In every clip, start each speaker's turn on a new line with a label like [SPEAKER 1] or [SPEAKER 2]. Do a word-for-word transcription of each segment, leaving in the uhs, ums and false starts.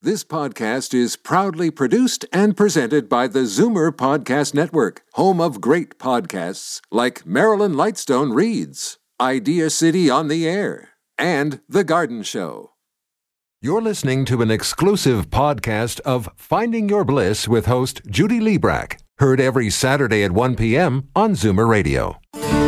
[SPEAKER 1] This podcast is proudly produced and presented by the Zoomer Podcast Network, home of great podcasts like Marilyn Lightstone Reads, Idea City on the Air, and The Garden Show. You're listening to an exclusive podcast of Finding Your Bliss with host Judy Liebrack, heard every Saturday at one p.m. on Zoomer Radio.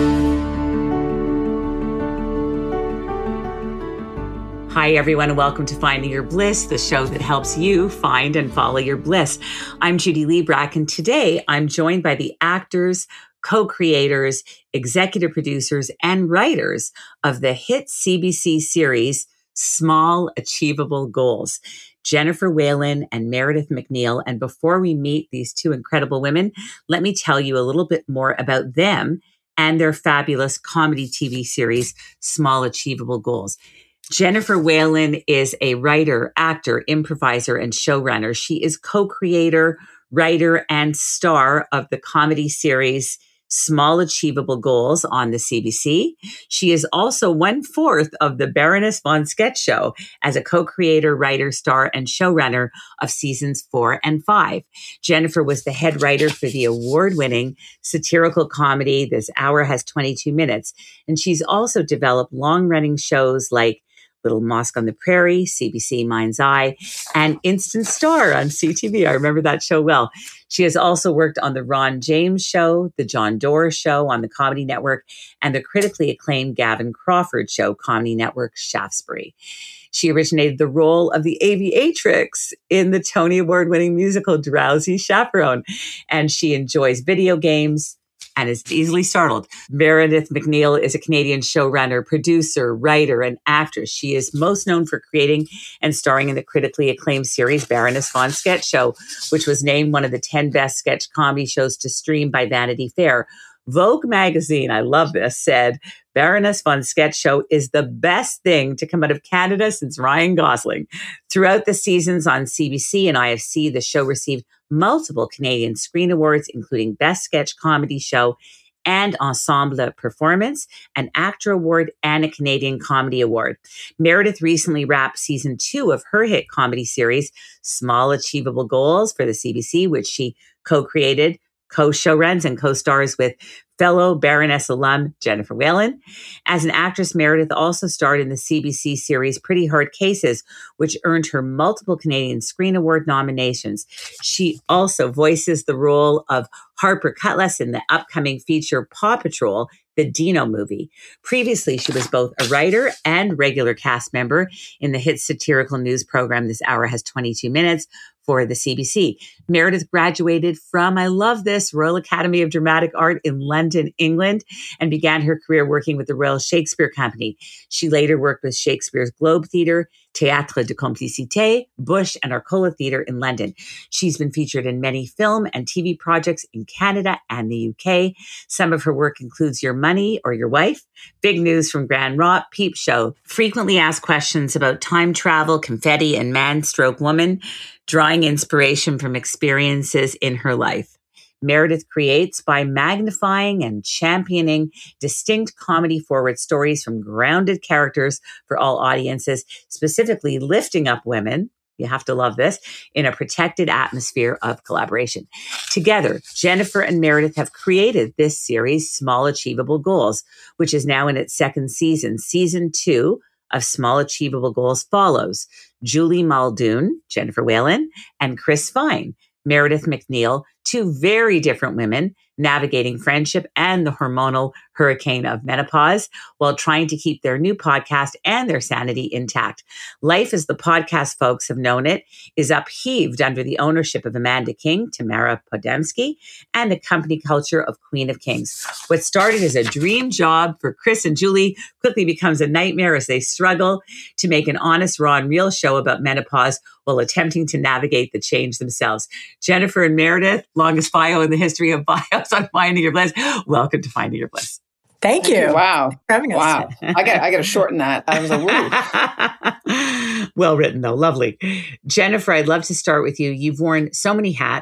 [SPEAKER 2] Hi, everyone, and welcome to Finding Your Bliss, the show that helps you find and follow your bliss. I'm Judy Liebrack, and today I'm joined by the actors, co-creators, executive producers, and writers of the hit C B C series, Small Achievable Goals, Jennifer Whalen and Meredith MacNeill. And before we meet these two incredible women, let me tell you a little bit more about them and their fabulous comedy T V series, Small Achievable Goals. Jennifer Whalen is a writer, actor, improviser, and showrunner. She is co-creator, writer, and star of the comedy series Small Achievable Goals on the C B C. She is also one-fourth of the Baroness von Sketch Show as a co-creator, writer, star, and showrunner of seasons four and five. Jennifer was the head writer for the award-winning satirical comedy This Hour Has twenty-two minutes, and she's also developed long-running shows like Little Mosque on the Prairie, C B C Mind's Eye, and Instant Star on C T V. I remember that show well. She has also worked on The Ron James Show, The John Doerr Show on the Comedy Network, and the critically acclaimed Gavin Crawford Show, Comedy Network, Shaftesbury. She originated the role of the aviatrix in the Tony Award-winning musical Drowsy Chaperone, and she enjoys video games and is easily startled. Meredith MacNeill is a Canadian showrunner, producer, writer, and actress. She is most known for creating and starring in the critically acclaimed series Baroness von Sketch Show, which was named one of the ten best sketch comedy shows to stream by Vanity Fair. Vogue magazine, I love this, said Baroness von Sketch Show is the best thing to come out of Canada since Ryan Gosling. Throughout the seasons on C B C and I F C, the show received multiple Canadian Screen Awards, including Best Sketch Comedy Show and Ensemble Performance, an Actor Award, and a Canadian Comedy Award. Meredith recently wrapped season two of her hit comedy series, Small Achievable Goals, for the C B C, which she co-created, co-showruns, and co-stars with fellow Baroness alum Jennifer Whalen. As an actress, Meredith also starred in the C B C series Pretty Hard Cases, which earned her multiple Canadian Screen Award nominations. She also voices the role of Harper Cutlass in the upcoming feature Paw Patrol, the Dino movie. Previously, she was both a writer and regular cast member in the hit satirical news program This Hour Has twenty-two minutes for the C B C. Meredith graduated from, I love this, Royal Academy of Dramatic Art in London, England, and began her career working with the Royal Shakespeare Company. She later worked with Shakespeare's Globe Theatre, Théâtre de Complicité, Bush, and Arcola Theatre in London. She's been featured in many film and T V projects in Canada and the U K. Some of her work includes Your Money or Your Wife, Big News from Grand Rock, Peep Show, frequently asked questions about time travel, confetti, and man stroke woman, drawing inspiration from experiences in her life. Meredith creates by magnifying and championing distinct comedy-forward stories from grounded characters for all audiences, specifically lifting up women, you have to love this, in a protected atmosphere of collaboration. Together, Jennifer and Meredith have created this series, Small Achievable Goals, which is now in its second season. Season two of Small Achievable Goals follows Julie Muldoon, Jennifer Whalen, and Chris Fine, Meredith MacNeill, two very different women navigating friendship and the hormonal hurricane of menopause while trying to keep their new podcast and their sanity intact. Life, as the podcast folks have known it, is upheaved under the ownership of Amanda King, Tamara Podemski, and the company culture of Queen of Kings. What started as a dream job for Chris and Julie quickly becomes a nightmare as they struggle to make an honest, raw, and real show about menopause while attempting to navigate the change themselves. Jennifer and Meredith, longest bio in the history of bios on Finding Your Bliss. Welcome to Finding Your Bliss.
[SPEAKER 3] Thank you.
[SPEAKER 4] Wow.
[SPEAKER 3] For having us.
[SPEAKER 4] Wow. I got I got to shorten that. I was like,
[SPEAKER 2] woo. Well written, though. Lovely. Jennifer, I'd love to start with you. You've worn so many hats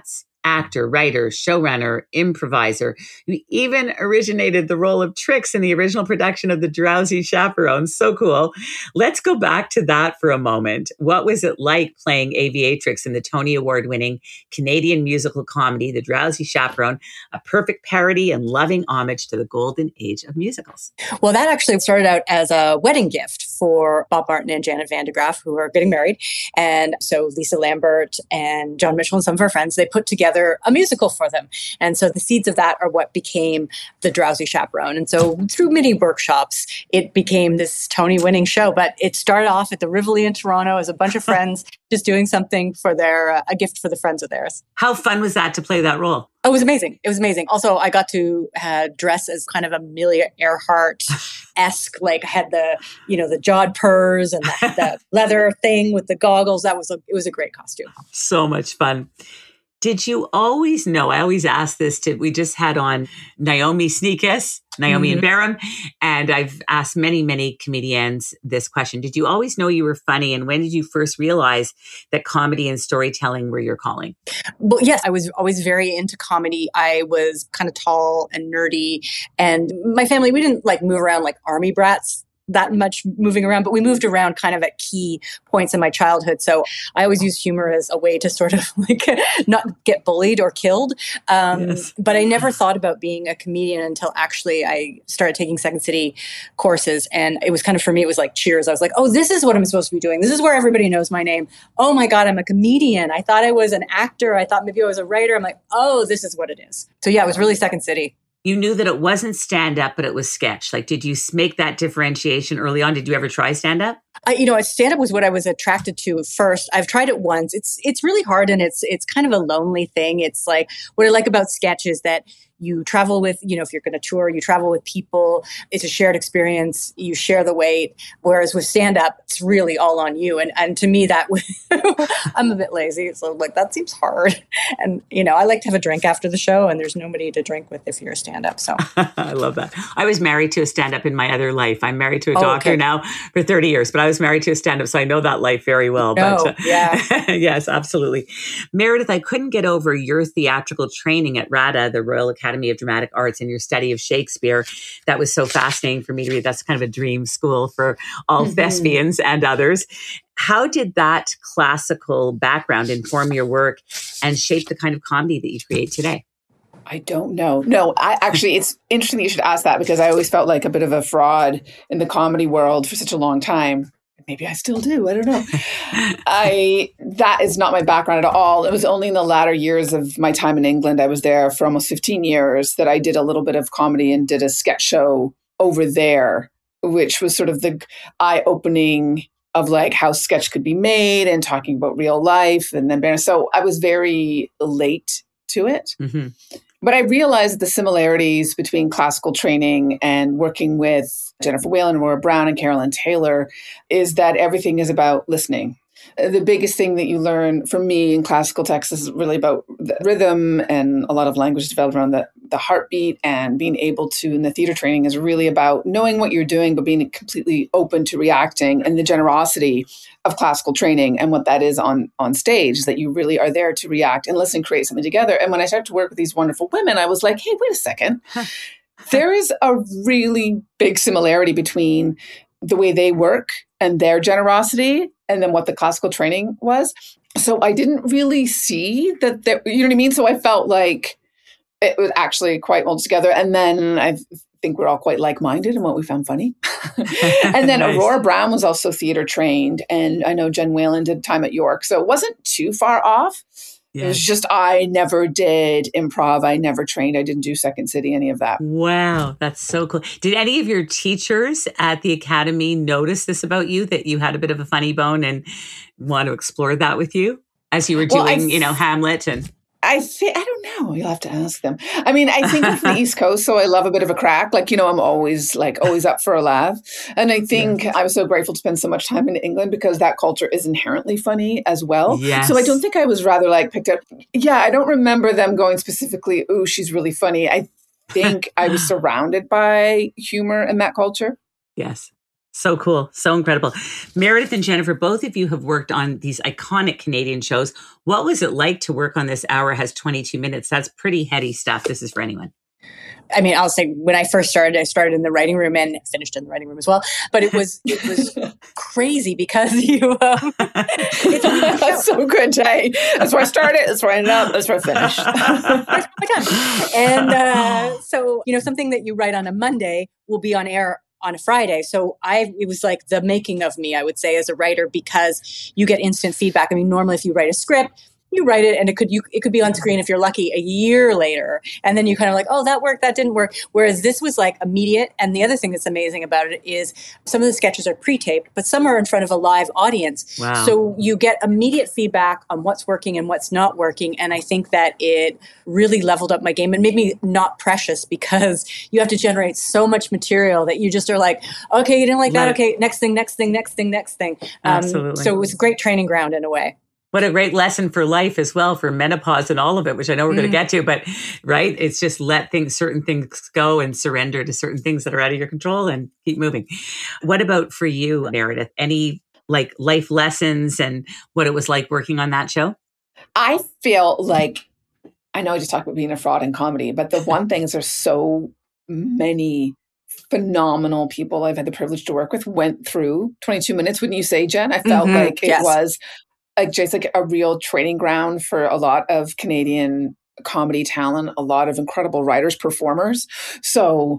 [SPEAKER 2] actor, writer, showrunner, improviser. You even originated the role of Trix in the original production of The Drowsy Chaperone. So cool. Let's go back to that for a moment. What was it like playing Aviatrix in the Tony Award-winning Canadian musical comedy, The Drowsy Chaperone, a perfect parody and loving homage to the golden age of musicals?
[SPEAKER 3] Well, that actually started out as a wedding gift for Bob Martin and Janet Van de Graaff, who are getting married. And so Lisa Lambert and John Mitchell and some of our friends, they put together a musical for them. And so the seeds of that are what became The Drowsy Chaperone. And so through many workshops, it became this Tony-winning show. But it started off at the Rivoli in Toronto as a bunch of friends just doing something for their, uh, a gift for the friends of theirs.
[SPEAKER 2] How fun was that to play that role?
[SPEAKER 3] Oh, it was amazing. It was amazing. Also, I got to uh, dress as kind of Amelia Earhart-esque, like I had the, you know, the jawed purrs and the, the leather thing with the goggles. That was a, it was a great costume.
[SPEAKER 2] So much fun. Did you always know? I always ask this to, we just had on Naomi Sneakus, Naomi mm-hmm. and Barham, and I've asked many, many comedians this question. Did you always know you were funny? And when did you first realize that comedy and storytelling were your calling?
[SPEAKER 3] Well, yes, I was always very into comedy. I was kind of tall and nerdy. And my family, we didn't like move around like army brats that much moving around, but we moved around kind of at key points in my childhood. So I always use humor as a way to sort of like not get bullied or killed. Um, yes. But I never thought about being a comedian until actually I started taking Second City courses. And it was kind of, for me, it was like Cheers. I was like, oh, this is what I'm supposed to be doing. This is where everybody knows my name. Oh my God, I'm a comedian. I thought I was an actor. I thought maybe I was a writer. I'm like, oh, this is what it is. So yeah, it was really Second City.
[SPEAKER 2] You knew that it wasn't stand-up, but it was sketch. Like, did you make that differentiation early on? Did you ever try stand-up?
[SPEAKER 3] I, you know, stand-up was what I was attracted to first. I've tried it once. It's it's really hard, and it's it's kind of a lonely thing. It's like, what I like about sketch is that you travel with, you know, if you're going to tour, you travel with people. It's a shared experience. You share the weight. Whereas with stand-up, it's really all on you. And and to me, that I'm a bit lazy. So like, that seems hard. And, you know, I like to have a drink after the show, and there's nobody to drink with if you're a stand-up. So
[SPEAKER 2] I love that. I was married to a stand-up in my other life. I'm married to a
[SPEAKER 3] oh,
[SPEAKER 2] doctor
[SPEAKER 3] okay.
[SPEAKER 2] now for thirty years, but I was married to a stand-up, so I know that life very well.
[SPEAKER 3] No,
[SPEAKER 2] but, uh,
[SPEAKER 3] yeah.
[SPEAKER 2] Yes, absolutely. Meredith, I couldn't get over your theatrical training at RADA, the Royal Academy of Dramatic Arts, and your study of Shakespeare. That was so fascinating for me to read. That's kind of a dream school for all mm-hmm. thespians and others. How did that classical background inform your work and shape the kind of comedy that you create today?
[SPEAKER 4] I don't know. No, I actually, it's interesting that you should ask that, because I always felt like a bit of a fraud in the comedy world for such a long time. Maybe I still do. I don't know. I that is not my background at all. It was only in the latter years of my time in England, I was there for almost fifteen years, that I did a little bit of comedy and did a sketch show over there, which was sort of the eye-opening of like how sketch could be made and talking about real life. And then, so I was very late to it. Mm-hmm. But I realized the similarities between classical training and working with Jennifer Whalen, Aurora Brown, and Carolyn Taylor is that everything is about listening. The biggest thing that you learn from me in classical text is really about the rhythm, and a lot of language developed around the, the heartbeat, and being able to, in the theater training, is really about knowing what you're doing, but being completely open to reacting, and the generosity of classical training and what that is on, on stage, is that you really are there to react and listen, create something together. And when I started to work with these wonderful women, I was like, hey, wait a second. There is a really big similarity between the way they work and their generosity and then what the classical training was. So I didn't really see that, there, you know what I mean? So I felt like it was actually quite well together. And then I think we're all quite like-minded in what we found funny. And then nice. Aurora Brown was also theater trained. And I know Jen Whalen did time at York. So it wasn't too far off. Yes. It was just, I never did improv. I never trained. I didn't do Second City, any of that.
[SPEAKER 2] Wow. That's so cool. Did any of your teachers at the Academy notice this about you, that you had a bit of a funny bone and want to explore that with you as you were doing, well, th- you know, Hamlet and...
[SPEAKER 4] I think, I don't know. You'll have to ask them. I mean, I think I'm from the East Coast, so I love a bit of a crack. Like, you know, I'm always like, always up for a laugh. And I think yeah. I was so grateful to spend so much time in England, because that culture is inherently funny as well.
[SPEAKER 2] Yes.
[SPEAKER 4] So I don't think I was rather like picked up. Yeah, I don't remember them going specifically, ooh, she's really funny. I think I was surrounded by humor in that culture.
[SPEAKER 2] Yes. So cool. So incredible. Meredith and Jennifer, both of you have worked on these iconic Canadian shows. What was it like to work on This Hour Has twenty-two minutes? That's pretty heady stuff. This is for anyone.
[SPEAKER 3] I mean, I'll say when I first started, I started in the writing room and finished in the writing room as well. But it was it was crazy because you. Um, it's
[SPEAKER 4] That's so good, Jay. That's where I started. That's where I ended up. That's where I finished.
[SPEAKER 3] And uh, so, you know, something that you write on a Monday will be on air on a Friday. So I, it was like the making of me, I would say, as a writer, because you get instant feedback. I mean, normally if you write a script, you write it and it could you it could be on screen if you're lucky a year later, and then you kind of like, oh, that worked, that didn't work. Whereas this was like immediate. And the other thing that's amazing about it is some of the sketches are pre-taped, but some are in front of a live audience.
[SPEAKER 2] Wow.
[SPEAKER 3] So you get immediate feedback on what's working and what's not working. And I think that it really leveled up my game and made me not precious, because you have to generate so much material that you just are like, okay, you didn't like that, okay, next thing, next thing, next thing, next thing. Um,
[SPEAKER 2] Absolutely.
[SPEAKER 3] So it was a great training ground in a way.
[SPEAKER 2] What a great lesson for life as well, for menopause and all of it, which I know we're mm. going to get to, but right. It's just let things, certain things go and surrender to certain things that are out of your control and keep moving. What about for you, Meredith? Any like life lessons and what it was like working on that show?
[SPEAKER 4] I feel like, I know I just talked about being a fraud in comedy, but the one thing is there's so many phenomenal people I've had the privilege to work with went through twenty-two minutes. Wouldn't you say, Jen? I felt
[SPEAKER 3] mm-hmm.
[SPEAKER 4] like it
[SPEAKER 3] yes.
[SPEAKER 4] was like just like a real training ground for a lot of Canadian comedy talent, a lot of incredible writers, performers. So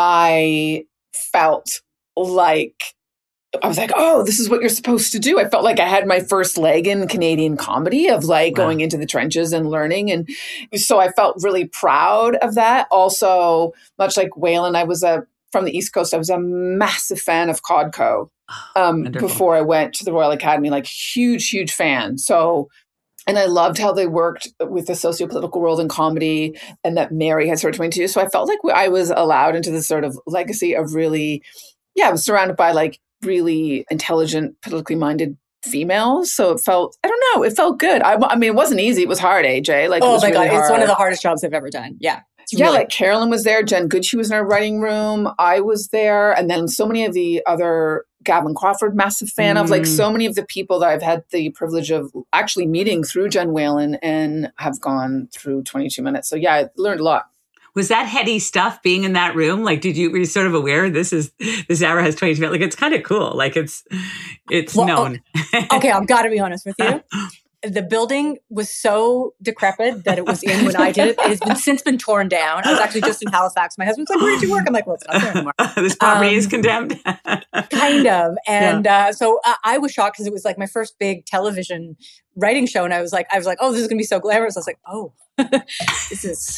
[SPEAKER 4] I felt like, I was like, oh, this is what you're supposed to do. I felt like I had my first leg in Canadian comedy of like wow. going into the trenches and learning. And so I felt really proud of that. Also, much like Waylon, I was a, from the East Coast, I was a massive fan of Codco. Um, before I went to the Royal Academy, like huge, huge fan. So, and I loved how they worked with the socio-political world in comedy, and that Mary had sort of twenty-two. So I felt like I was allowed into this sort of legacy of really, yeah, I was surrounded by like really intelligent, politically minded females. So it felt, I don't know, it felt good. I, I mean, it wasn't easy. It was hard, A J. Like,
[SPEAKER 3] oh
[SPEAKER 4] it was
[SPEAKER 3] my
[SPEAKER 4] really
[SPEAKER 3] God,
[SPEAKER 4] hard.
[SPEAKER 3] It's one of the hardest jobs I've ever done. Yeah.
[SPEAKER 4] Yeah,
[SPEAKER 3] really-
[SPEAKER 4] like Carolyn was there, Jen Goodshue was in our writing room, I was there, and then so many of the other, Gavin Crawford, massive fan mm. of, like so many of the people that I've had the privilege of actually meeting through Jen Whalen and have gone through twenty-two minutes. So yeah, I learned a lot.
[SPEAKER 2] Was that heady stuff being in that room? Like, did you, were you sort of aware this is, This Hour Has twenty-two minutes? Like, it's kind of cool. Like it's, it's well, known.
[SPEAKER 3] Okay, I've got to be honest with you. The building was so decrepit that it was in when I did it. It has been since been torn down. I was actually just in Halifax. My husband's like, where did you work? I'm like, well, it's not there anymore.
[SPEAKER 2] This property
[SPEAKER 3] um,
[SPEAKER 2] is condemned.
[SPEAKER 3] Kind of. And yeah. uh, so uh, I was shocked because it was like my first big television writing show. And I was like, I was like, oh, this is going to be so glamorous. I was like, oh, this is...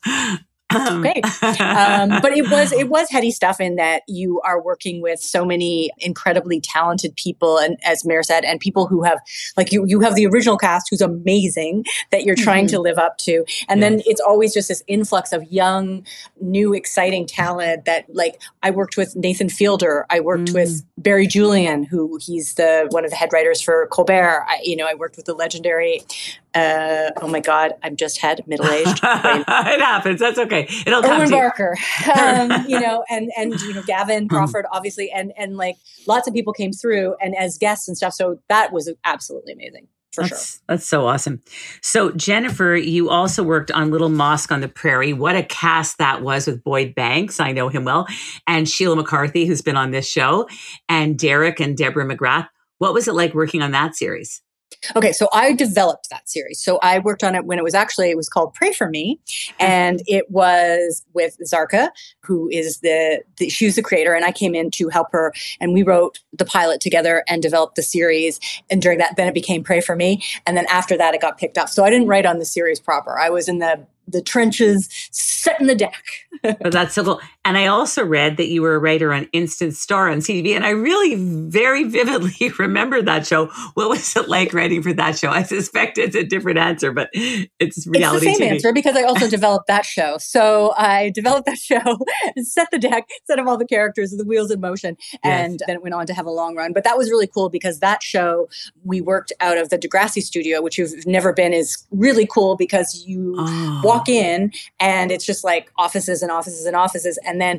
[SPEAKER 3] Okay. Um, but it was it was heady stuff in that you are working with so many incredibly talented people, and as Mare said, and people who have, like you you have the original cast who's amazing that you're trying mm-hmm. to live up to. And yes. then it's always just this influx of young, new, exciting talent that, like, I worked with Nathan Fielder. I worked mm. with Barry Julian, who he's the one of the head writers for Colbert. I, you know, I worked with the legendary Uh, oh my God, I'm just head middle-aged.
[SPEAKER 2] It happens. That's okay. It'll come
[SPEAKER 3] Erwin
[SPEAKER 2] to
[SPEAKER 3] Barker, um, you know, and, and, you know, Gavin Crawford, obviously. And, and like lots of people came through and as guests and stuff. So that was absolutely amazing. For
[SPEAKER 2] that's,
[SPEAKER 3] sure.
[SPEAKER 2] That's so awesome. So Jennifer, you also worked on Little Mosque on the Prairie. What a cast that was with Boyd Banks. I know him well. And Sheila McCarthy, who's been on this show, and Derek and Deborah McGrath. What was it like working on that series?
[SPEAKER 3] Okay, so I developed that series. So I worked on it when it was actually, it was called Pray For Me. And it was with Zarka, who is the, the, she was the creator. And I came in to help her. And we wrote the pilot together and developed the series. And during that, then it became Pray For Me. And then after that, it got picked up. So I didn't write on the series proper. I was in the the trenches, setting the deck.
[SPEAKER 2] But that's so cool. And I also read that you were a writer on Instant Star on C T V. And I really very vividly remember that show. What was it like writing for that show? I suspect it's a different answer, but it's reality
[SPEAKER 3] It's the same
[SPEAKER 2] T V.
[SPEAKER 3] answer because I also developed that show. So I developed that show, set the deck, set up all the characters, the wheels in motion, and yes. then it went on to have a long run. But that was really cool because that show, we worked out of the Degrassi studio, which you've never been, is really cool because you oh. walk in and it's just like offices and offices and offices. And then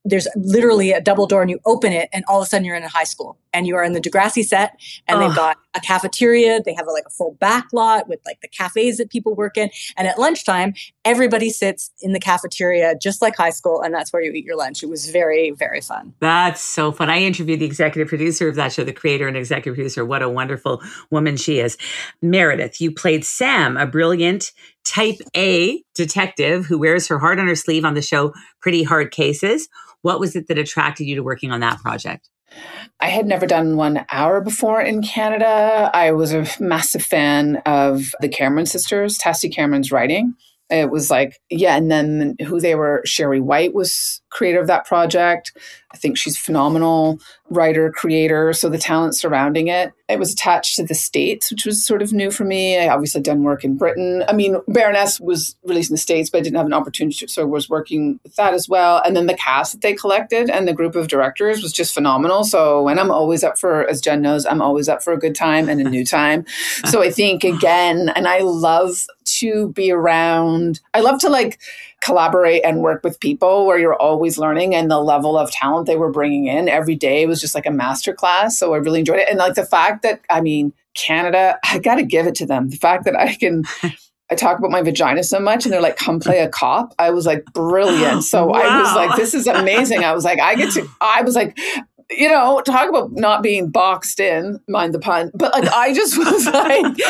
[SPEAKER 3] there's literally a double door and you open it and all of a sudden you're in a high school and you are in the Degrassi set and oh. they've got a cafeteria. They have a, like a full back lot with like the cafes that people work in. And at lunchtime, everybody sits in the cafeteria just like high school. And that's where you eat your lunch. It was very, very fun.
[SPEAKER 2] That's so fun. I interviewed the executive producer of that show, the creator and executive producer. What a wonderful woman she is. Meredith, you played Sam, a brilliant type A detective who wears her heart on her sleeve on the show Pretty Hard Cases. What was it that attracted you to working on that project?
[SPEAKER 4] I had never done one hour before in Canada. I was a massive fan of the Cameron sisters, Tassie Cameron's writing. It was like, yeah, and then who they were, Sherry White was creator of that project. I think she's phenomenal writer, creator. So the talent surrounding it, it was attached to the States, which was sort of new for me. I obviously had done work in Britain. I mean, Baroness was released in the States, but I didn't have an opportunity to, so I was working with that as well. And then the cast that they collected and the group of directors was just phenomenal. So, and I'm always up for, as Jen knows, I'm always up for a good time and a new time. So I think again, and I love to be around, I love to like collaborate and work with people where you're always learning, and the level of talent they were bringing in every day was just like a masterclass. So I really enjoyed it. And like the fact that, I mean, Canada, I got to give it to them. The fact that I can, I talk about my vagina so much and they're like, come play a cop. I was like, brilliant. So wow. I was like, this is amazing. I was like, I get to, I was like, you know, talk about not being boxed in, mind the pun. But like, I just was like,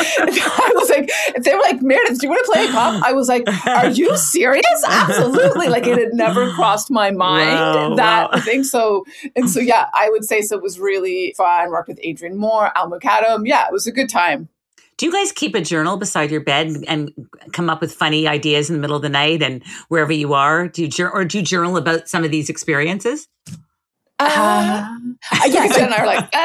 [SPEAKER 4] I was like, if they were like, Meredith, do you want to play a cop? I was like, are you serious? Absolutely. Like it had never crossed my mind
[SPEAKER 2] wow,
[SPEAKER 4] that
[SPEAKER 2] wow.
[SPEAKER 4] thing. So, and so, yeah, I would say so. It was really fun. Worked with Adrian Moore, Al McAdam. Yeah, it was a good time.
[SPEAKER 2] Do you guys keep a journal beside your bed and, and come up with funny ideas in the middle of the night and wherever you are? Do you, or do you journal about some of these experiences?
[SPEAKER 3] Uh, yes,
[SPEAKER 4] and I are like, uh,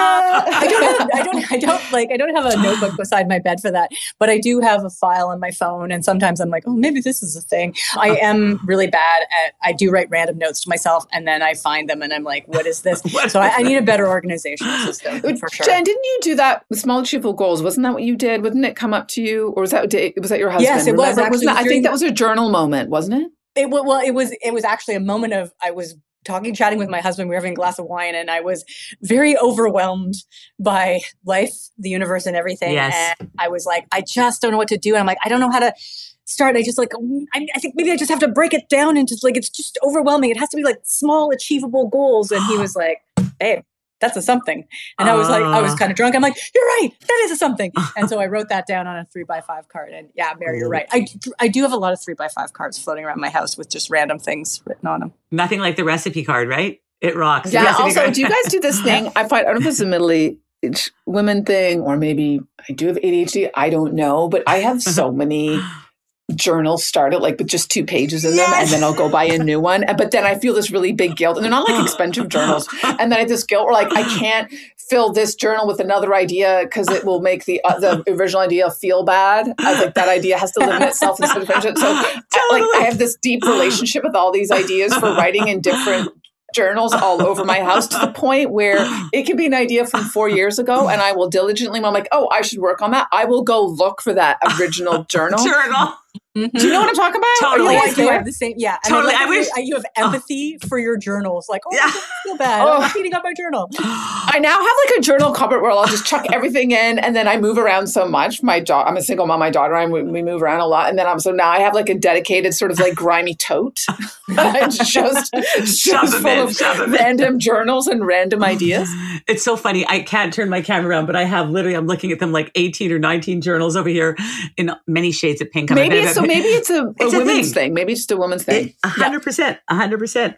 [SPEAKER 3] I don't have, I don't, I don't like, I don't have a notebook beside my bed for that, but I do have a file on my phone. And sometimes I'm like, oh, maybe this is a thing. I am really bad at, I do write random notes to myself and then I find them and I'm like, what is this? So I, I need a better organizational system for sure.
[SPEAKER 4] Jen, didn't you do that with Small Achievable Goals? Wasn't that what you did? Wouldn't it come up to you? Or was that, was that your husband?
[SPEAKER 3] Yes, it was.
[SPEAKER 4] Remember?
[SPEAKER 3] Actually,
[SPEAKER 4] that, I think that was a journal moment, wasn't it?
[SPEAKER 3] It well, it was, it was actually a moment of, I was talking, chatting with my husband. We were having a glass of wine and I was very overwhelmed by life, the universe and everything.
[SPEAKER 2] Yes.
[SPEAKER 3] And I was like, I just don't know what to do. And I'm like, I don't know how to start. I just like, I, I think maybe I just have to break it down into like, it's just overwhelming. It has to be like small, achievable goals. And he was like, babe, that's a something. And uh, I was like, I was kind of drunk. I'm like, you're right. That is a something. And so I wrote that down on a three by five card. And yeah, Mary, you're right. I, I do have a lot of three by five cards floating around my house with just random things written on them.
[SPEAKER 2] Nothing like the recipe card, right? It rocks.
[SPEAKER 4] Yeah.
[SPEAKER 2] Also,
[SPEAKER 4] card. Do you guys do this thing? I find, I don't know if it's a middle aged women thing, or maybe I do have A D H D. I don't know, but I have so many journals started like with just two pages in them, yes. and then I'll go buy a new one. But then I feel this really big guilt, and they're not like expensive journals. And then I have this guilt where like I can't fill this journal with another idea because it will make the uh, the original idea feel bad. I was like, that idea has to live in itself instead of friendship. So totally. I, like I have this deep relationship with all these ideas for writing in different journals all over my house, to the point where it can be an idea from four years ago and I will diligently, when I'm like, oh, I should work on that, I will go look for that original journal.
[SPEAKER 2] Journal.
[SPEAKER 3] Mm-hmm.
[SPEAKER 4] Do you know what I'm talking about?
[SPEAKER 2] Totally.
[SPEAKER 3] I do have the same. Yeah. And
[SPEAKER 2] totally.
[SPEAKER 3] I, like
[SPEAKER 2] I wish
[SPEAKER 3] you have empathy oh. for your journals. Like, oh,
[SPEAKER 2] yeah.
[SPEAKER 3] I don't feel bad.
[SPEAKER 4] Oh.
[SPEAKER 3] I'm cleaning up my journal.
[SPEAKER 4] I now have like a journal cupboard where I'll just chuck everything in, and then I move around so much. My daughter, I'm a single mom. My daughter and I, we move around a lot, and then I'm so now I have like a dedicated sort of like grimy tote. It's just, just full in, of random journals and random ideas.
[SPEAKER 2] It's so funny. I can't turn my camera around, but I have literally, I'm looking at them like eighteen or nineteen journals over here in many shades of pink.
[SPEAKER 4] Maybe it's, so maybe it's a,
[SPEAKER 2] it's
[SPEAKER 4] a
[SPEAKER 2] a
[SPEAKER 4] women's
[SPEAKER 2] thing.
[SPEAKER 4] thing. Maybe it's just a woman's thing.
[SPEAKER 2] A hundred percent. A hundred percent.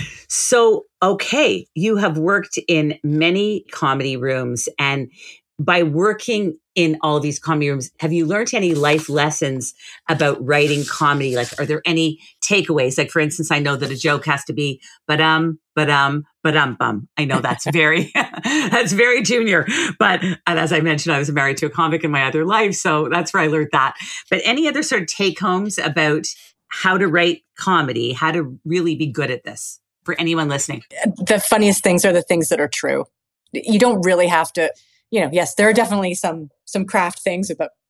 [SPEAKER 2] So, okay. You have worked in many comedy rooms, and by working in all these comedy rooms, have you learned any life lessons about writing comedy? Like, are there any takeaways? Like, for instance, I know that a joke has to be, but um, but um, but um, bum. I know that's very, that's very junior. But and as I mentioned, I was married to a comic in my other life, so that's where I learned that. But any other sort of take homes about how to write comedy, how to really be good at this for anyone listening?
[SPEAKER 3] The funniest things are the things that are true. You don't really have to. You know, yes, there are definitely some some craft things about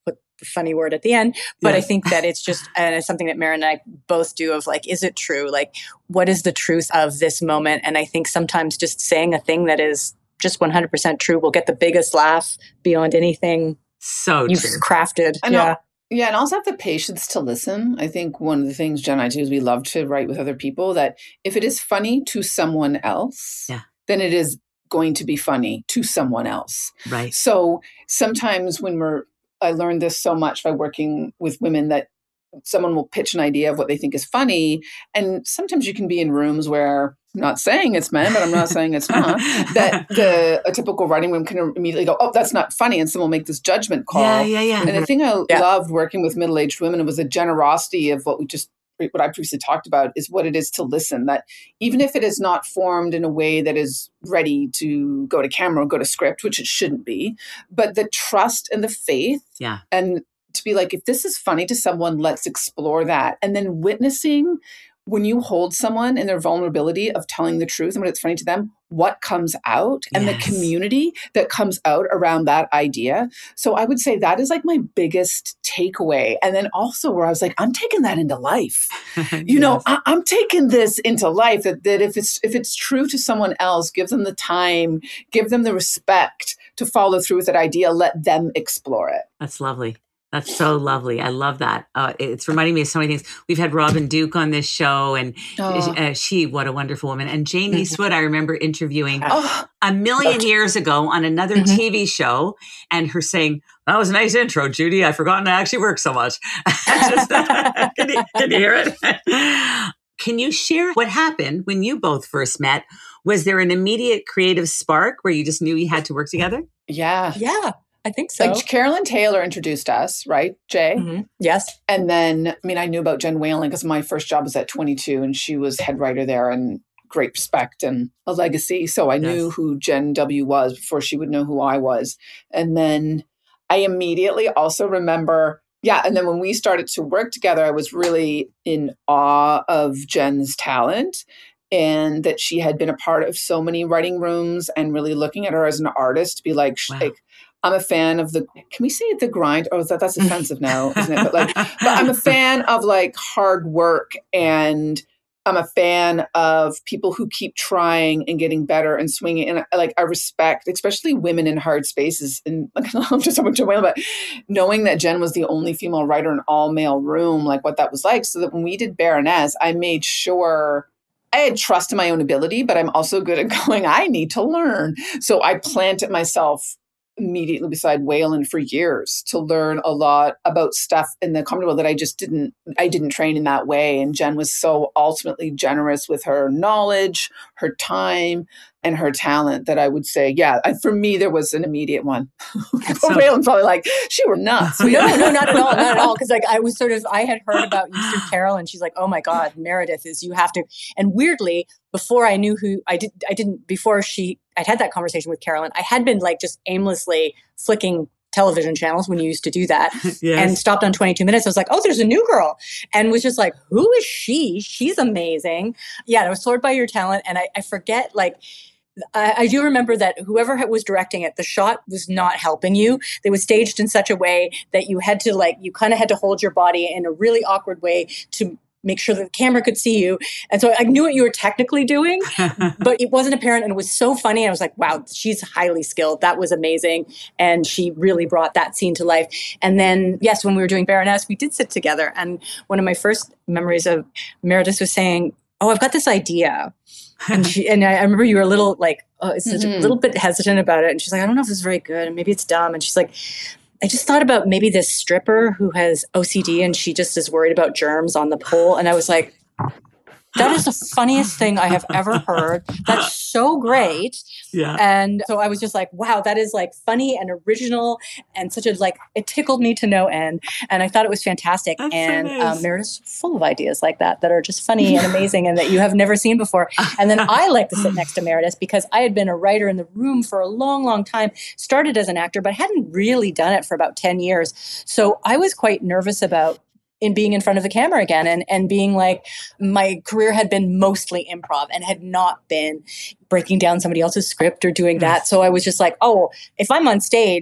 [SPEAKER 3] put the funny word at the end. But
[SPEAKER 2] Yes.
[SPEAKER 3] I think that it's just, and it's something that Maren and I both do of like, is it true? Like, what is the truth of this moment? And I think sometimes just saying a thing that is just one hundred percent true will get the biggest laugh beyond anything
[SPEAKER 2] So
[SPEAKER 3] you've
[SPEAKER 2] true.
[SPEAKER 3] crafted.
[SPEAKER 4] I know.
[SPEAKER 3] Yeah.
[SPEAKER 4] Yeah, and also have the patience to listen. I think one of the things Jen and I do is we love to write with other people that if it is funny to someone else,
[SPEAKER 2] Yeah.
[SPEAKER 4] then it is going to be funny to someone else.
[SPEAKER 2] Right.
[SPEAKER 4] So sometimes when we're, I learned this so much by working with women that someone will pitch an idea of what they think is funny. And sometimes you can be in rooms where I'm not saying it's men, but I'm not saying it's not, that the a typical writing room can immediately go, oh, that's not funny. And someone will make this judgment call.
[SPEAKER 2] Yeah, yeah, yeah.
[SPEAKER 4] And the thing I
[SPEAKER 3] Yeah.
[SPEAKER 4] loved working with middle-aged women was the generosity of what we just, what I previously talked about is what it is to listen, that even if it is not formed in a way that is ready to go to camera or go to script, which it shouldn't be, but the trust and the faith
[SPEAKER 2] Yeah.
[SPEAKER 4] and to be like, if this is funny to someone, let's explore that. And then witnessing when you hold someone in their vulnerability of telling the truth and when it's funny to them, what comes out and
[SPEAKER 2] Yes.
[SPEAKER 4] the community that comes out around that idea. So I would say that is like my biggest takeaway. And then also where I was like, I'm taking that into life. You know, I, I'm taking this into life that, that if it's if it's true to someone else, give them the time, give them the respect to follow through with that idea, let them explore it.
[SPEAKER 2] That's lovely. That's so lovely. I love that. Uh, it's reminding me of so many things. We've had Robin Duke on this show, and
[SPEAKER 4] Oh.
[SPEAKER 2] uh, she, what a wonderful woman. And Jane Eastwood, I remember interviewing
[SPEAKER 4] Oh,
[SPEAKER 2] a million years ago on another
[SPEAKER 3] Mhm.
[SPEAKER 2] T V show, and her saying, "That was a nice intro, Judy. I've forgotten I actually work so much." Just, can, you, can you hear it? Can you share what happened when you both first met? Was there an immediate creative spark where you just knew you had to work together?
[SPEAKER 4] yeah.
[SPEAKER 3] Yeah, I think so.
[SPEAKER 4] Like Carolyn Taylor introduced us, right, Jay?
[SPEAKER 3] Mhm. Yes.
[SPEAKER 4] And then, I mean, I knew about Jen Whalen because my first job was at twenty-two and she was head writer there and great respect and a legacy. So I knew
[SPEAKER 2] Yes.
[SPEAKER 4] who Jen W was before she would know who I was. And then I immediately also remember, yeah. And then when we started to work together, I was really in awe of Jen's talent and that she had been a part of so many writing rooms and really looking at her as an artist to be like,
[SPEAKER 2] Wow.
[SPEAKER 4] like I'm a fan of the, can we say the grind? Oh, that, that's offensive now, isn't it? But like, but I'm a fan of like hard work and I'm a fan of people who keep trying and getting better and swinging. And I, like, I respect, especially women in hard spaces. And like, I'm just so much aware, but knowing that Jen was the only female writer in all male room, like what that was like. So that when we did Baroness, I made sure I had trust in my own ability, but I'm also good at going, I need to learn. So I planted myself immediately beside Whalen for years to learn a lot about stuff in the comedy world that I just didn't, I didn't train in that way. And Jen was so ultimately generous with her knowledge, her time, and her talent that I would say, yeah, I, for me, there was an immediate one.
[SPEAKER 2] So-
[SPEAKER 4] Whalen's probably like, she were nuts.
[SPEAKER 3] No, no, not at all, not at all. Because like I was sort of, I had heard about you through Carol, and she's like, "Oh my God, Meredith is you have to." And weirdly, before I knew who I did, I didn't. Before she, I'd had that conversation with Carolyn. I had been like just aimlessly flicking television channels when you used to do that,
[SPEAKER 2] Yes.
[SPEAKER 3] and stopped on twenty-two minutes. I was like, "Oh, there's a new girl," and was just like, "Who is she? She's amazing." Yeah, I was floored by your talent, and I, I forget like. I, I do remember that whoever was directing it, the shot was not helping you. They was staged in such a way that you had to like, you kind of had to hold your body in a really awkward way to make sure that the camera could see you. And so I knew what you were technically doing, but it wasn't apparent. And it was so funny. I was like, wow, she's highly skilled. That was amazing. And she really brought that scene to life. And then, yes, when we were doing Baroness, we did sit together. And one of my first memories of Meredith was saying, oh, I've got this idea. And she and I, I remember you were a little like, oh, it's such
[SPEAKER 4] Mhm.
[SPEAKER 3] a little bit hesitant about it. And she's like, I don't know if it's very good, and maybe it's dumb. And she's like, I just thought about maybe this stripper who has O C D and she just is worried about germs on the pole. And I was like, that is the funniest thing I have ever heard. That's so great.
[SPEAKER 2] Yeah.
[SPEAKER 3] And so I was just like, wow, that is like funny and original and such a like, it tickled me to no end. And I thought it was fantastic.
[SPEAKER 2] That's so
[SPEAKER 3] and
[SPEAKER 2] nice.
[SPEAKER 3] um, Meredith's full of ideas like that, that are just funny and amazing and that you have never seen before. And then I like to sit next to Meredith because I had been a writer in the room for a long, long time, started as an actor, but hadn't really done it for about ten years. So I was quite nervous about in being in front of the camera again and, and being like, my career had been mostly improv and had not been breaking down somebody else's script or doing that. So I was just like, oh, if I'm on stage,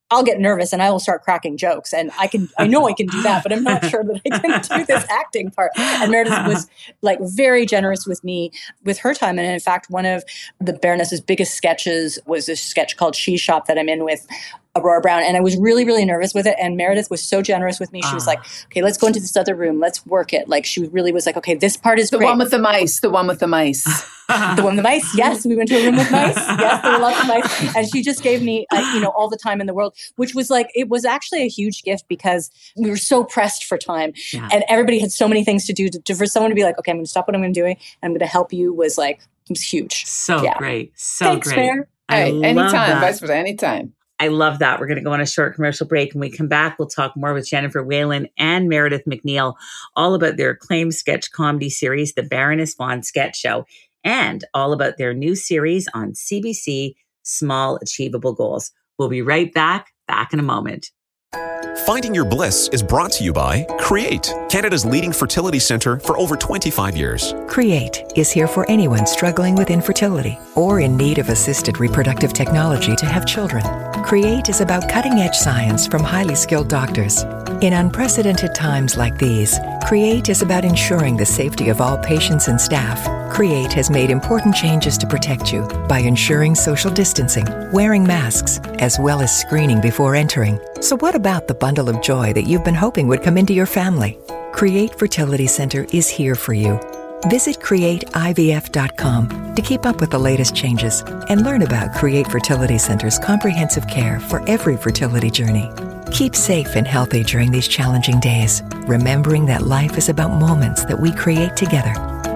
[SPEAKER 3] I'll get nervous and I will start cracking jokes. And I can, I know I can do that, but I'm not sure that I can do this acting part. And Meredith was like very generous with me with her time. And in fact, one of the Baroness's biggest sketches was this sketch called She Shop that I'm in with Aurora Brown. And I was really, really nervous with it. And Meredith was so generous with me. She was like, okay, let's go into this other room. Let's work it. Like she really was like, okay, this part is
[SPEAKER 4] the
[SPEAKER 3] great.
[SPEAKER 4] one with the mice, the one with the mice.
[SPEAKER 3] The one with the mice. Yes, we went to a room with mice. Yes, there were lots of mice. And she just gave me, uh, you know, all the time in the world, which was like, it was actually a huge gift because we were so pressed for time. Yeah. And everybody had so many things to do to, to, for someone to be like, okay, I'm going to stop what I'm going to do and I'm going to help you was like, it was huge.
[SPEAKER 2] So
[SPEAKER 3] yeah.
[SPEAKER 2] great. So
[SPEAKER 3] Thanks,
[SPEAKER 2] great.
[SPEAKER 3] Fair.
[SPEAKER 4] Hey, anytime, vice versa, anytime.
[SPEAKER 2] I love that. We're going to go on a short commercial break. When we come back, we'll talk more with Jennifer Whalen and Meredith McNeil, all about their acclaimed sketch comedy series, The Baroness Von Sketch Show, and all about their new series on C B C, Small Achievable Goals. We'll be right back, back in a moment.
[SPEAKER 5] Finding Your Bliss is brought to you by Create, Canada's leading fertility centre for over twenty-five years.
[SPEAKER 6] Create is here for anyone struggling with infertility or in need of assisted reproductive technology to have children. Create is about cutting-edge science from highly skilled doctors. In unprecedented times like these, Create is about ensuring the safety of all patients and staff. Create has made important changes to protect you by ensuring social distancing, wearing masks, as well as screening before entering. So what about the bundle of joy that you've been hoping would come into your family? Create Fertility Center is here for you. Visit create I V F dot com to keep up with the latest changes and learn about Create Fertility Center's comprehensive care for every fertility journey. Keep safe and healthy during these challenging days, remembering that life is about moments that we create together.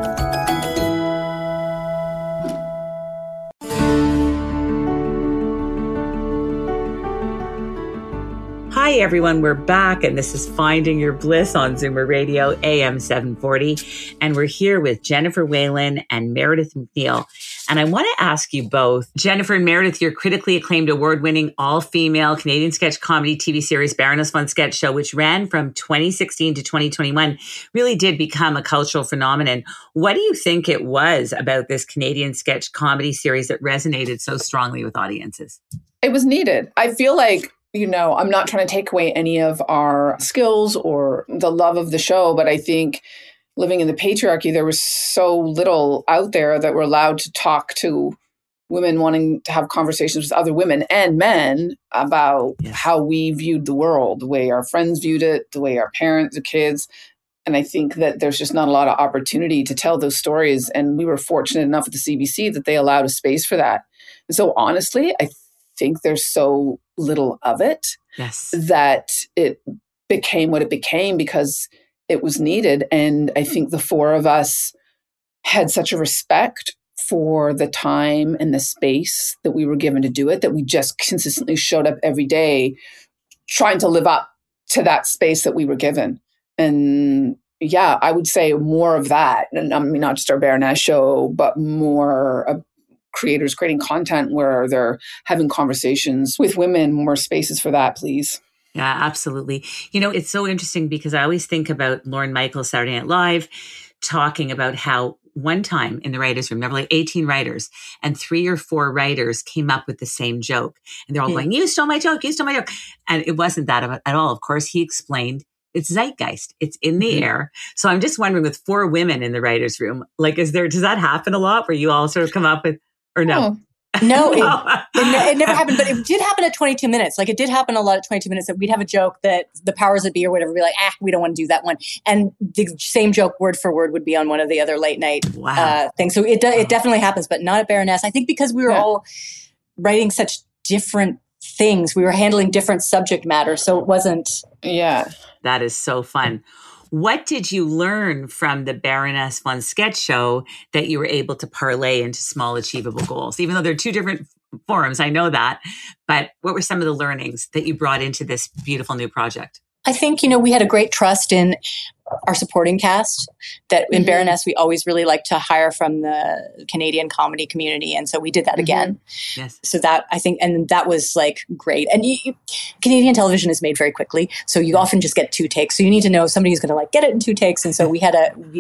[SPEAKER 2] Hi, everyone. We're back, and this is Finding Your Bliss on Zoomer Radio, A M seven forty. And we're here with Jennifer Whalen and Meredith McNeil. And I want to ask you both, Jennifer and Meredith, your critically acclaimed award-winning all-female Canadian sketch comedy T V series, Baroness Von Sketch Show, which ran from twenty sixteen to twenty twenty-one, really did become a cultural phenomenon. What do you think it was about this Canadian sketch comedy series that resonated so strongly with audiences?
[SPEAKER 4] It was needed. I feel like, you know, I'm not trying to take away any of our skills or the love of the show, but I think living in the patriarchy, there was so little out there that were allowed to talk to women wanting to have conversations with other women and men about yes. how we viewed the world, the way our friends viewed it, the way our parents, the kids. And I think that there's just not a lot of opportunity to tell those stories. And we were fortunate enough at the C B C that they allowed a space for that. And so honestly, I think there's so little of it
[SPEAKER 2] yes.
[SPEAKER 4] that it became what it became because it was needed. And I think the four of us had such a respect for the time and the space that we were given to do it, that we just consistently showed up every day trying to live up to that space that we were given. And yeah, I would say more of that. And I mean, not just our Baroness show, but more of creators creating content where they're having conversations with women, more spaces for that, please.
[SPEAKER 2] Yeah, absolutely. You know, it's so interesting because I always think about Lorne Michaels, Saturday Night Live, talking about how one time in the writers' room, there were like eighteen writers and three or four writers came up with the same joke. And they're all going, you stole my joke, you stole my joke. And it wasn't that at all. Of course, he explained it's zeitgeist. It's in the mm-hmm. air. So I'm just wondering with four women in the writers' room, like, is there, does that happen a lot where you all sort of come up with, or no?
[SPEAKER 3] Oh. No, it, it, it never happened, but it did happen at twenty-two minutes. Like it did happen a lot at twenty-two minutes that we'd have a joke that the powers that be or whatever, be like, ah, we don't want to do that one. And the same joke word for word would be on one of the other late night
[SPEAKER 2] wow.
[SPEAKER 3] uh, things. So it, it definitely happens, but not at Baroness. I think because we were yeah. all writing such different things, we were handling different subject matter. So it wasn't.
[SPEAKER 4] Yeah.
[SPEAKER 2] That is so fun. What did you learn from the Baroness Von Sketch Show that you were able to parlay into small achievable goals? Even though they're two different forums, I know that. But what were some of the learnings that you brought into this beautiful new project?
[SPEAKER 3] I think, you know, we had a great trust in our supporting cast, that in mm-hmm. Baroness, we always really like to hire from the Canadian comedy community. And so we did that mm-hmm. again.
[SPEAKER 2] Yes.
[SPEAKER 3] So that, I think, and that was like great. And you, you, Canadian television is made very quickly. So you often just get two takes. So you need to know somebody who's going to like get it in two takes. And so we had a, we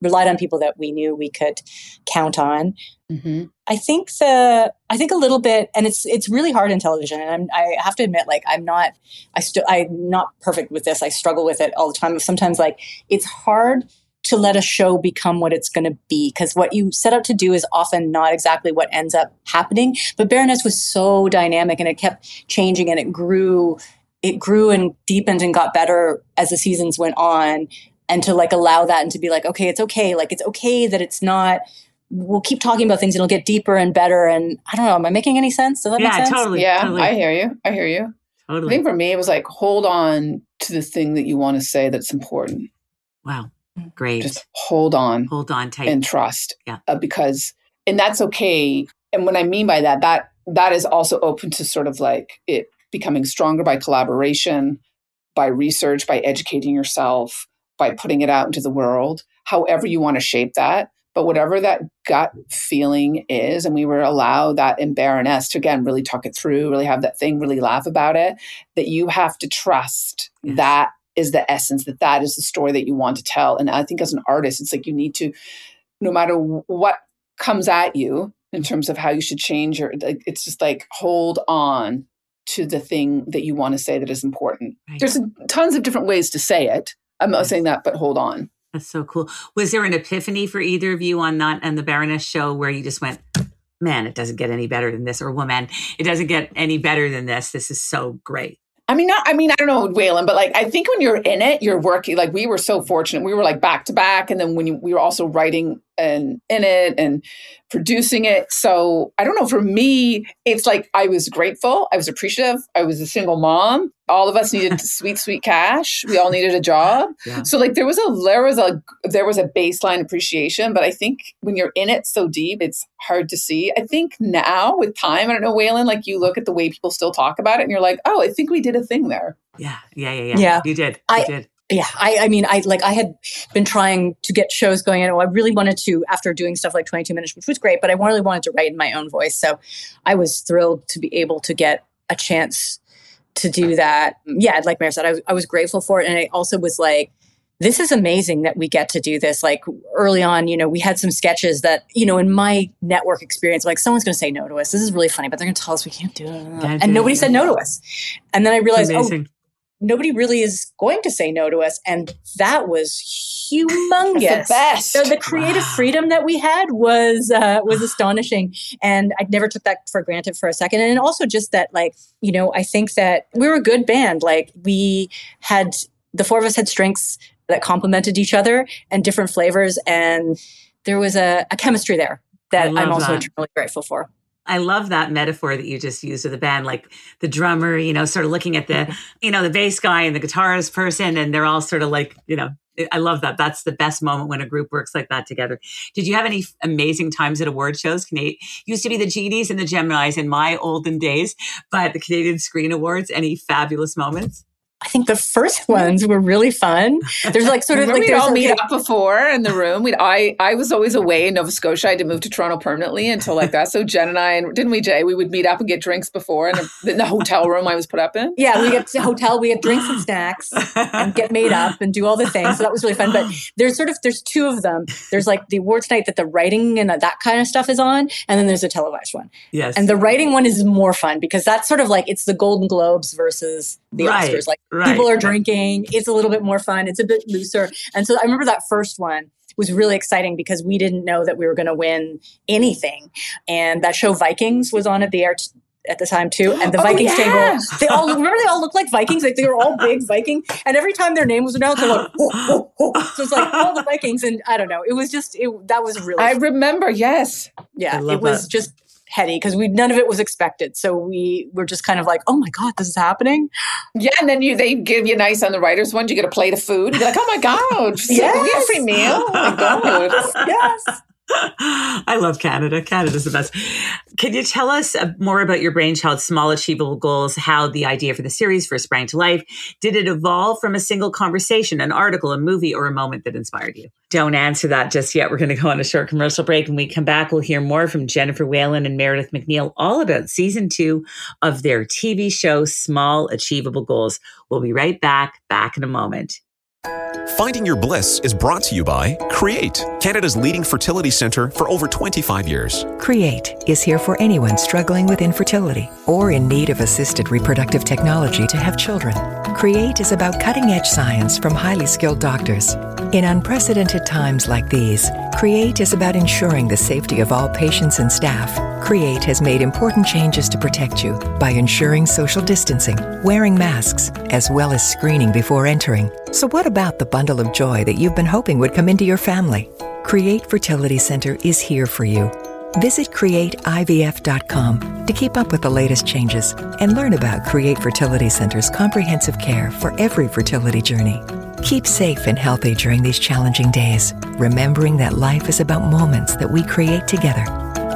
[SPEAKER 3] relied on people that we knew we could count on.
[SPEAKER 4] Mm-hmm.
[SPEAKER 3] I think the, I think a little bit, and it's, it's really hard in television. And I'm, I have to admit, like, I'm not, I still, I'm not perfect with this. I struggle with it all the time. Sometimes like it's hard to let a show become what it's going to be, because what you set out to do is often not exactly what ends up happening. But Baroness was so dynamic and it kept changing and it grew, it grew and deepened and got better as the seasons went on. And to like allow that and to be like, okay, it's okay. Like, it's okay that it's not, we'll keep talking about things and it'll get deeper and better. And I don't know, am I making any sense? Does that
[SPEAKER 2] yeah,
[SPEAKER 3] make sense?
[SPEAKER 2] Totally.
[SPEAKER 4] Yeah,
[SPEAKER 2] totally.
[SPEAKER 4] I hear you. I hear you.
[SPEAKER 2] Totally.
[SPEAKER 4] I think for me, it was like, hold on to the thing that you want to say that's important.
[SPEAKER 2] Wow. Great.
[SPEAKER 4] Just hold on.
[SPEAKER 2] Hold on tight.
[SPEAKER 4] And trust.
[SPEAKER 2] Yeah.
[SPEAKER 4] Uh, because, and that's okay. And what I mean by that, that that is also open to sort of like it becoming stronger by collaboration, by research, by educating yourself, by putting it out into the world, however you want to shape that. But whatever that gut feeling is, and we were allowed that in Baroness to, again, really talk it through, really have that thing, really laugh about it, that you have to trust
[SPEAKER 2] yes.
[SPEAKER 4] that is the essence, that that is the story that you want to tell. And I think as an artist, it's like you need to, no matter what comes at you in terms of how you should change your, like, it's just like hold on to the thing that you want to say that is important.
[SPEAKER 2] Right.
[SPEAKER 4] There's tons of different ways to say it. I'm not saying that, but hold on.
[SPEAKER 2] That's so cool. Was there an epiphany for either of you on that and the Baroness show where you just went, man, it doesn't get any better than this, or woman, it doesn't get any better than this. This is so great.
[SPEAKER 4] I mean, not, I mean, I don't know, Waylon, but like, I think when you're in it, you're working, like we were so fortunate. We were like back to back. And then when you, we were also writing and in it and producing it. So I don't know, for me, it's like, I was grateful. I was appreciative. I was a single mom. All of us needed sweet, sweet cash. We all needed a job.
[SPEAKER 2] Yeah.
[SPEAKER 4] So like there was a, there was a, there was a baseline appreciation, but I think when you're in it so deep, it's hard to see. I think now with time, I don't know, Waylon, like you look at the way people still talk about it and you're like, oh, I think we did a thing there.
[SPEAKER 2] Yeah. Yeah. Yeah. Yeah.
[SPEAKER 3] Yeah.
[SPEAKER 2] You did. You
[SPEAKER 3] I,
[SPEAKER 2] did.
[SPEAKER 3] Yeah. I, I mean, I like, I had been trying to get shows going. And I really wanted to, after doing stuff like twenty-two minutes, which was great, but I really wanted to write in my own voice. So I was thrilled to be able to get a chance to do that. Yeah, like Mary said, I was, I was grateful for it. And I also was like, this is amazing that we get to do this. Like early on, you know, we had some sketches that, you know, in my network experience, like someone's going to say no to us. This is really funny, but they're going to tell us we can't do it.
[SPEAKER 2] Can't
[SPEAKER 3] and
[SPEAKER 2] do
[SPEAKER 3] nobody
[SPEAKER 2] it.
[SPEAKER 3] said no to us. And then I realized, oh,
[SPEAKER 2] Amazing.
[SPEAKER 3] nobody really is going to say no to us. And that was humongous.
[SPEAKER 4] That's the best.
[SPEAKER 3] So the creative
[SPEAKER 2] Wow.
[SPEAKER 3] freedom that we had was uh, was astonishing. And I never took that for granted for a second. And also just that, like, you know, I think that we were a good band. Like we had, the four of us had strengths that complemented each other and different flavors. And there was a, a chemistry there that
[SPEAKER 2] I love
[SPEAKER 3] I'm also
[SPEAKER 2] that.
[SPEAKER 3] eternally grateful for.
[SPEAKER 2] I love that metaphor that you just used with the band, like the drummer, you know, sort of looking at the, you know, the bass guy and the guitarist person, and they're all sort of like, you know, I love that. That's the best moment when a group works like that together. Did you have any amazing times at award shows? Canadian used to be the Genies and the Geminis in my olden days, but the Canadian Screen Awards, any fabulous moments?
[SPEAKER 3] I think the first ones were really fun. There's like sort of
[SPEAKER 4] Remember
[SPEAKER 3] like
[SPEAKER 4] we'd
[SPEAKER 3] there's
[SPEAKER 4] all
[SPEAKER 3] a-
[SPEAKER 4] meet up before in the room. We'd, I I was always away in Nova Scotia. I had to move to Toronto permanently until like that. So Jen and I, and didn't we, Jay? We would meet up and get drinks before in, a, in the hotel room I was put up in.
[SPEAKER 3] Yeah, we get to the hotel, we get drinks and snacks and get made up and do all the things. So that was really fun. But there's sort of, there's two of them. There's like the awards night that the writing and that kind of stuff is on. And then there's a televised one.
[SPEAKER 2] Yes.
[SPEAKER 3] And the writing one is more fun because that's sort of like, it's the Golden Globes versus the
[SPEAKER 2] Right,
[SPEAKER 3] Oscars. Like
[SPEAKER 2] right,
[SPEAKER 3] people are
[SPEAKER 2] right.
[SPEAKER 3] drinking. It's a little bit more fun. It's a bit looser. And so I remember that first one was really exciting because we didn't know that we were going to win anything. And that show Vikings was on at the air t- at the time too. And the
[SPEAKER 4] Oh,
[SPEAKER 3] Vikings
[SPEAKER 4] yeah.
[SPEAKER 3] table, they all, remember they all looked like Vikings? Like they were all big Viking. And every time their name was announced, they're like, oh, oh, oh. So it's like all the Vikings. And I don't know. It was just, it, that was really,
[SPEAKER 4] I remember, yes.
[SPEAKER 3] yeah,
[SPEAKER 2] I love
[SPEAKER 3] it was
[SPEAKER 2] that.
[SPEAKER 3] just heady because we, none of it was expected. So we were just kind of like, oh my God, this is happening.
[SPEAKER 4] Yeah, and then you they give you nice on the writers' one. You get a plate of food. You're like, oh my God,
[SPEAKER 3] Yes.
[SPEAKER 4] you get a free meal. Oh my God.
[SPEAKER 3] Yes.
[SPEAKER 2] I love Canada. Canada's the best. Can you tell us uh, more about your brainchild, Small Achievable Goals, how the idea for the series first sprang to life? Did it evolve from a single conversation, an article, a movie, or a moment that inspired you? Don't answer that just yet. We're going to go on a short commercial break. When we come back, we'll hear more from Jennifer Whalen and Meredith McNeil, all about season two of their T V show, Small Achievable Goals. We'll be right back, back in a moment.
[SPEAKER 5] Finding Your Bliss is brought to you by Create, Canada's leading fertility centre for over twenty-five years.
[SPEAKER 6] Create is here for anyone struggling with infertility or in need of assisted reproductive technology to have children. Create is about cutting-edge science from highly skilled doctors. In unprecedented times like these, Create is about ensuring the safety of all patients and staff. Create has made important changes to protect you by ensuring social distancing, wearing masks, as well as screening before entering. So what about the bundle of joy that you've been hoping would come into your family? Create Fertility Center is here for you. Visit create I V F dot com to keep up with the latest changes and learn about Create Fertility Center's comprehensive care for every fertility journey. Keep safe and healthy during these challenging days, remembering that life is about moments that we create together.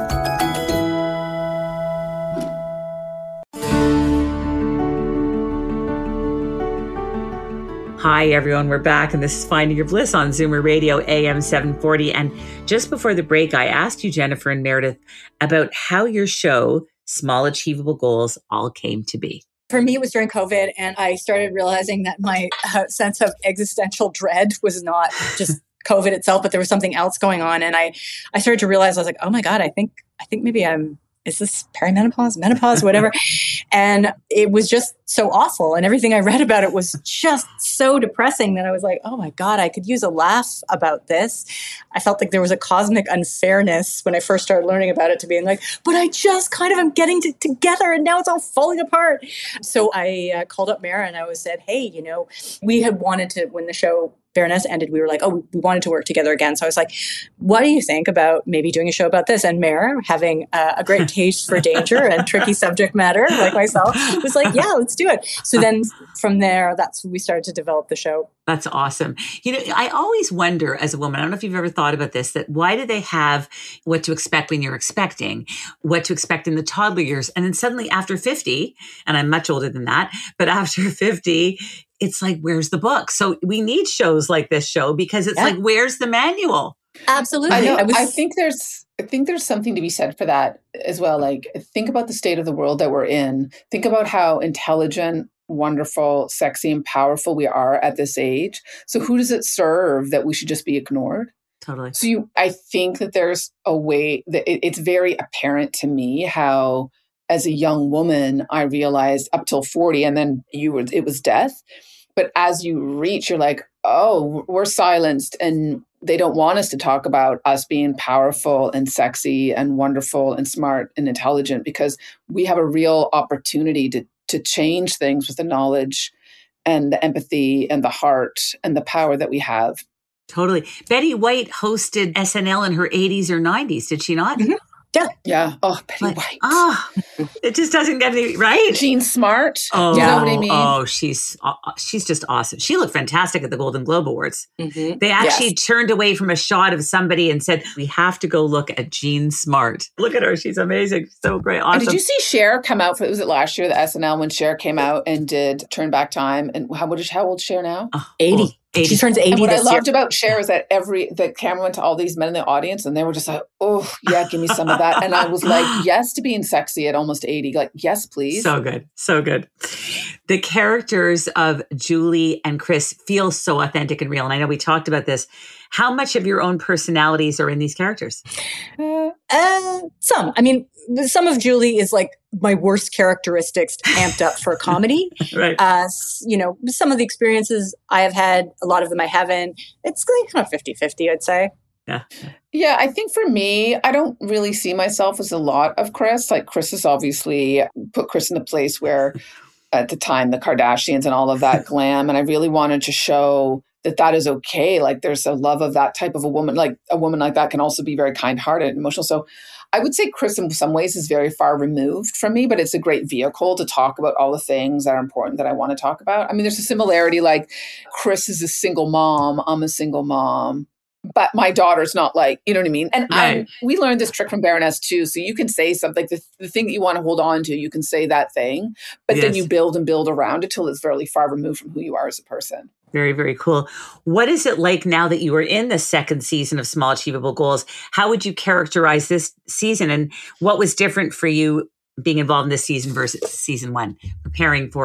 [SPEAKER 2] Hi, everyone. We're back, and this is Finding Your Bliss on Zoomer Radio, A M seven forty. And just before the break, I asked you, Jennifer and Meredith, about how your show, Small Achievable Goals, all came to be.
[SPEAKER 3] For me, it was during COVID, and I started realizing that my uh, sense of existential dread was not just COVID itself, but there was something else going on. And I, I started to realize, I was like, oh my God, I think, I think maybe I'm, is this perimenopause, menopause, whatever? And it was just so awful. And everything I read about it was just so depressing that I was like, oh my God, I could use a laugh about this. I felt like there was a cosmic unfairness when I first started learning about it, to being like, but I just kind of am getting it together and now it's all falling apart. So I uh, called up Mara and I was said, hey, you know, we had wanted to, when the show Baroness ended, we were like, oh, we wanted to work together again. So I was like, what do you think about maybe doing a show about this? And Mare, having uh, a great taste for danger and tricky subject matter like myself, was like, yeah, let's do it. So then from there, that's when we started to develop the show.
[SPEAKER 2] That's awesome. You know, I always wonder as a woman, I don't know if you've ever thought about this, that why do they have what to expect when you're expecting, what to expect in the toddler years? And then suddenly after fifty, and I'm much older than that, but after fifty, it's like, where's the book? So we need shows like this show because it's yeah. like, where's the manual?
[SPEAKER 3] Absolutely.
[SPEAKER 4] I, know,
[SPEAKER 3] I, was...
[SPEAKER 4] I think there's, I think there's something to be said for that as well. Like, think about the state of the world that we're in. Think about how intelligent, wonderful, sexy, and powerful we are at this age. So who does it serve that we should just be ignored?
[SPEAKER 2] Totally.
[SPEAKER 4] So you, I think that there's a way that it, it's very apparent to me how, as a young woman, I realized up till forty, and then you were, it was death. But as you reach, you're like, oh, we're silenced, and they don't want us to talk about us being powerful and sexy and wonderful and smart and intelligent, because we have a real opportunity to to change things with the knowledge and the empathy and the heart and the power that we have.
[SPEAKER 2] Totally. Betty White hosted S N L in her eighties or nineties, did she not?
[SPEAKER 3] Mm-hmm. Yeah.
[SPEAKER 4] Yeah. Oh, Betty
[SPEAKER 2] like,
[SPEAKER 4] White.
[SPEAKER 2] Oh, it just doesn't get any right.
[SPEAKER 4] Jean Smart.
[SPEAKER 2] Oh,
[SPEAKER 4] you know what I mean?
[SPEAKER 2] Oh, she's uh, she's just awesome. She looked fantastic at the Golden Globe Awards. Mm-hmm. They actually yes. turned away from a shot of somebody and said, we have to go look at Jean Smart. Look at her. She's amazing. So great. Awesome.
[SPEAKER 4] And did you see Cher come out for, was it last year, the S N L, when Cher came out and did Turn Back Time? And how, what is, how old is Cher now?
[SPEAKER 2] Oh, eighty. eighty.
[SPEAKER 3] She turns eighty.
[SPEAKER 4] And what
[SPEAKER 3] this
[SPEAKER 4] I loved
[SPEAKER 3] year.
[SPEAKER 4] about Cher is that every the camera went to all these men in the audience, and they were just like, "Oh, yeah, give me some of that." And I was like, "Yes to being sexy at almost eighty. Like, yes, please."
[SPEAKER 2] So good, so good. The characters of Julie and Chris feel so authentic and real. And I know we talked about this. How much of your own personalities are in these characters?
[SPEAKER 3] Uh, uh, some. I mean, some of Julie is like my worst characteristics amped up for comedy.
[SPEAKER 2] Right.
[SPEAKER 3] Uh, you know, some of the experiences I have had, a lot of them I haven't. It's kind of fifty-fifty, I'd say.
[SPEAKER 2] Yeah.
[SPEAKER 4] Yeah, I think for me, I don't really see myself as a lot of Chris. Like, Chris has obviously put Chris in a place where, at the time, the Kardashians and all of that glam. And I really wanted to show that that is okay. Like, there's a love of that type of a woman. Like, a woman like that can also be very kind-hearted and emotional. So I would say Chris in some ways is very far removed from me, but it's a great vehicle to talk about all the things that are important that I want to talk about. I mean, there's a similarity, like Chris is a single mom. I'm a single mom. But my daughter's not like, you know what I mean? And right. I, we learned this trick from Baroness too. So you can say something, the, the thing that you want to hold on to, you can say that thing, but yes. then you build and build around it till it's very far removed from who you are as a person.
[SPEAKER 2] Very, very cool. What is it like now that you are in the second season of Small Achievable Goals? How would you characterize this season, and what was different for you being involved in this season versus season one, preparing for it,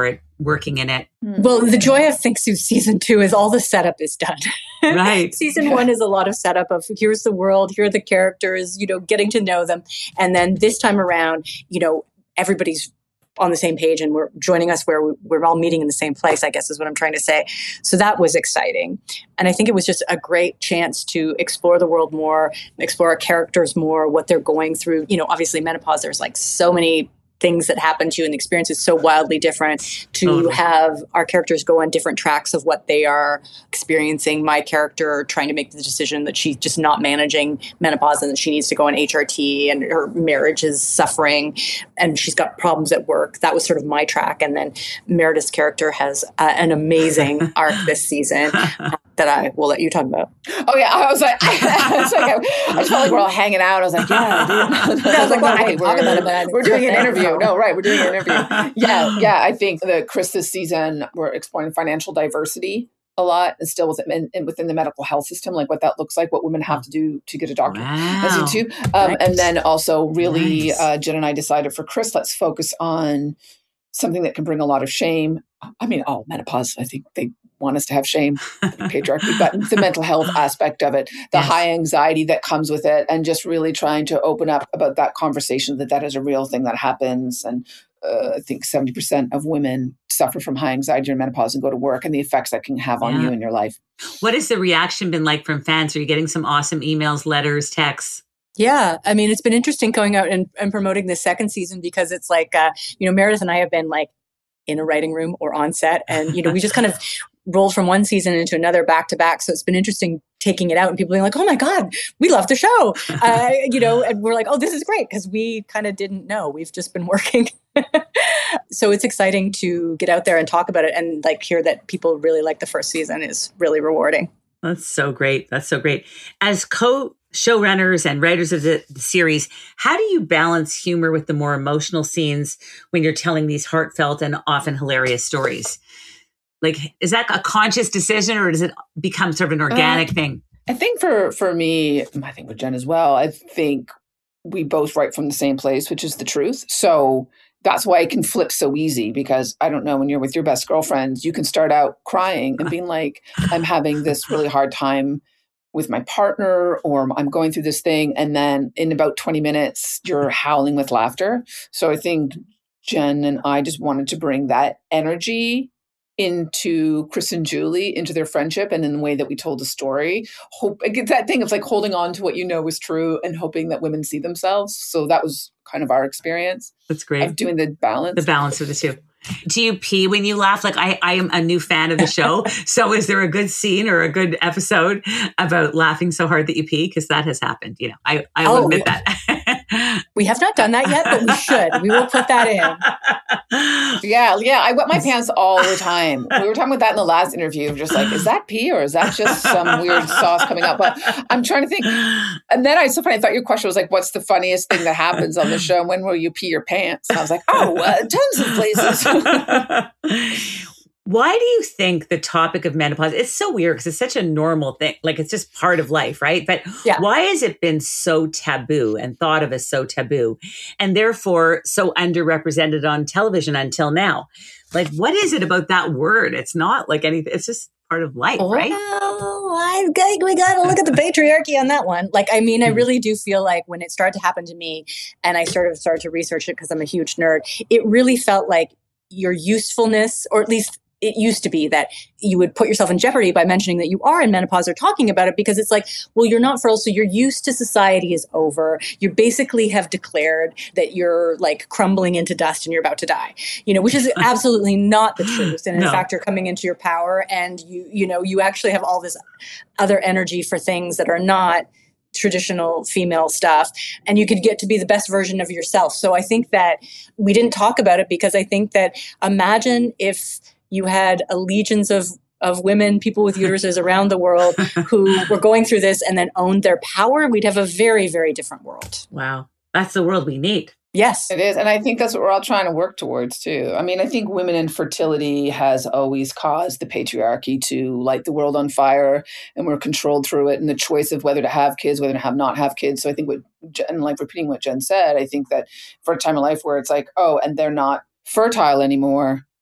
[SPEAKER 2] working in it?
[SPEAKER 3] Well, the joy of Think Sue season two is all the setup is done.
[SPEAKER 2] Right.
[SPEAKER 3] Season one is a lot of setup of here's the world, here are the characters, you know, getting to know them. And then this time around, you know, everybody's on the same page and we're joining us where we, we're all meeting in the same place, I guess is what I'm trying to say. So that was exciting. And I think it was just a great chance to explore the world more, explore our characters more, what they're going through. You know, obviously menopause, there's like so many things that happen to you and the experience is so wildly different. To
[SPEAKER 2] Totally.
[SPEAKER 3] have our characters go on different tracks of what they are experiencing. My character trying to make the decision that she's just not managing menopause and that she needs to go on H R T and her marriage is suffering and she's got problems at work. That was sort of my track. And then Meredith's character has uh, an amazing arc this season uh, that I will let you talk about.
[SPEAKER 4] Oh yeah, I was like, I, was like, I just felt like we're all hanging out. I was like, yeah, I did.
[SPEAKER 3] I was like, well, I can
[SPEAKER 4] we're,
[SPEAKER 3] talk about it, but I
[SPEAKER 4] we're doing an interview.
[SPEAKER 3] know.
[SPEAKER 4] No, right, we're doing an interview. Yeah, yeah. I think the Chris this season we're exploring financial diversity a lot, and still within and within the medical health system, like what that looks like, what women have to do to get a doctor.
[SPEAKER 2] Wow.
[SPEAKER 4] Too. Um,
[SPEAKER 3] Nice.
[SPEAKER 4] And then also, really,
[SPEAKER 2] Nice.
[SPEAKER 4] uh, Jen and I decided for Chris, let's focus on something that can bring a lot of shame. I mean, oh, menopause. I think they want us to have shame, patriarchy, but the mental health aspect of it, the
[SPEAKER 2] Yes.
[SPEAKER 4] high anxiety that comes with it, and just really trying to open up about that conversation that that is a real thing that happens. And uh, I think seventy percent of women suffer from high anxiety during menopause and go to work, and the effects that can have on
[SPEAKER 2] Yeah.
[SPEAKER 4] you in your life.
[SPEAKER 2] What has the reaction been like from fans? Are you getting some awesome emails, letters, texts?
[SPEAKER 3] Yeah. I mean, it's been interesting going out and, and promoting the second season because it's like, uh, you know, Meredith and I have been like in a writing room or on set. And, you know, we just kind of rolled from one season into another back to back. So it's been interesting taking it out and people being like, oh my God, we love the show. Uh, you know, and we're like, oh, this is great because we kind of didn't know. We've just been working. So it's exciting to get out there and talk about it and like hear that people really like the first season is really rewarding.
[SPEAKER 2] That's so great. That's so great. As co-showrunners and writers of the, the series, how do you balance humor with the more emotional scenes when you're telling these heartfelt and often hilarious stories? Like, is that a conscious decision or does it become sort of an organic
[SPEAKER 4] Uh,
[SPEAKER 2] thing?
[SPEAKER 4] I think for for me, I think with Jen as well, I think we both write from the same place, which is the truth. So that's why it can flip so easy because I don't know, when you're with your best girlfriends, you can start out crying and being like, I'm having this really hard time with my partner or I'm going through this thing. And then in about twenty minutes, you're howling with laughter. So I think Jen and I just wanted to bring that energy into Chris and Julie, into their friendship and in the way that we told the story. Hope it's that thing of like holding on to what you know is true and hoping that women see themselves. So that was kind of our experience
[SPEAKER 2] That's great.
[SPEAKER 4] of doing the balance.
[SPEAKER 2] The balance of the two. Do you pee when you laugh? Like I, I am a new fan of the show. So is there a good scene or a good episode about laughing so hard that you pee? Because that has happened. You know, I, I will
[SPEAKER 3] Oh,
[SPEAKER 2] admit
[SPEAKER 3] yeah.
[SPEAKER 2] that.
[SPEAKER 3] We have not done that yet, but we should. We will put that in.
[SPEAKER 4] Yeah, yeah. I wet my pants all the time. We were talking about that in the last interview. Just like, is that pee or is that just some weird sauce coming up? But I'm trying to think. And then I so funny. I thought your question was like, what's the funniest thing that happens on the show? And when will you pee your pants? And I was like, oh, uh, tons of places.
[SPEAKER 2] Why do you think the topic of menopause, it's so weird because it's such a normal thing. Like it's just part of life, right? But
[SPEAKER 3] Yeah.
[SPEAKER 2] why has it been so taboo and thought of as so taboo and therefore so underrepresented on television until now? Like, what is it about that word? It's not like anything. It's just part of life, right?
[SPEAKER 3] Well, I think we got to look at the patriarchy on that one. Like, I mean, I really do feel like when it started to happen to me and I sort of started to research it because I'm a huge nerd, it really felt like your usefulness, or at least it used to be that you would put yourself in jeopardy by mentioning that you are in menopause or talking about it because it's like, well, you're not fertile. So your use to society is over. You basically have declared that you're like crumbling into dust and you're about to die, you know, which is absolutely not the truth. And in
[SPEAKER 2] No.
[SPEAKER 3] fact, you're coming into your power and you, you know, you actually have all this other energy for things that are not traditional female stuff, and you could get to be the best version of yourself. So I think that we didn't talk about it because I think that imagine if you had a legions of of women, people with uteruses around the world who were going through this and then owned their power, we'd have a very, very different world.
[SPEAKER 2] Wow. That's the world we need.
[SPEAKER 3] Yes.
[SPEAKER 4] It is. And I think that's what we're all trying to work towards too. I mean, I think women infertility has always caused the patriarchy to light the world on fire, and we're controlled through it and the choice of whether to have kids, whether to have not have kids. So I think what Jen, like repeating what Jen said, I think that for a time of life where it's like, oh, and they're not fertile anymore,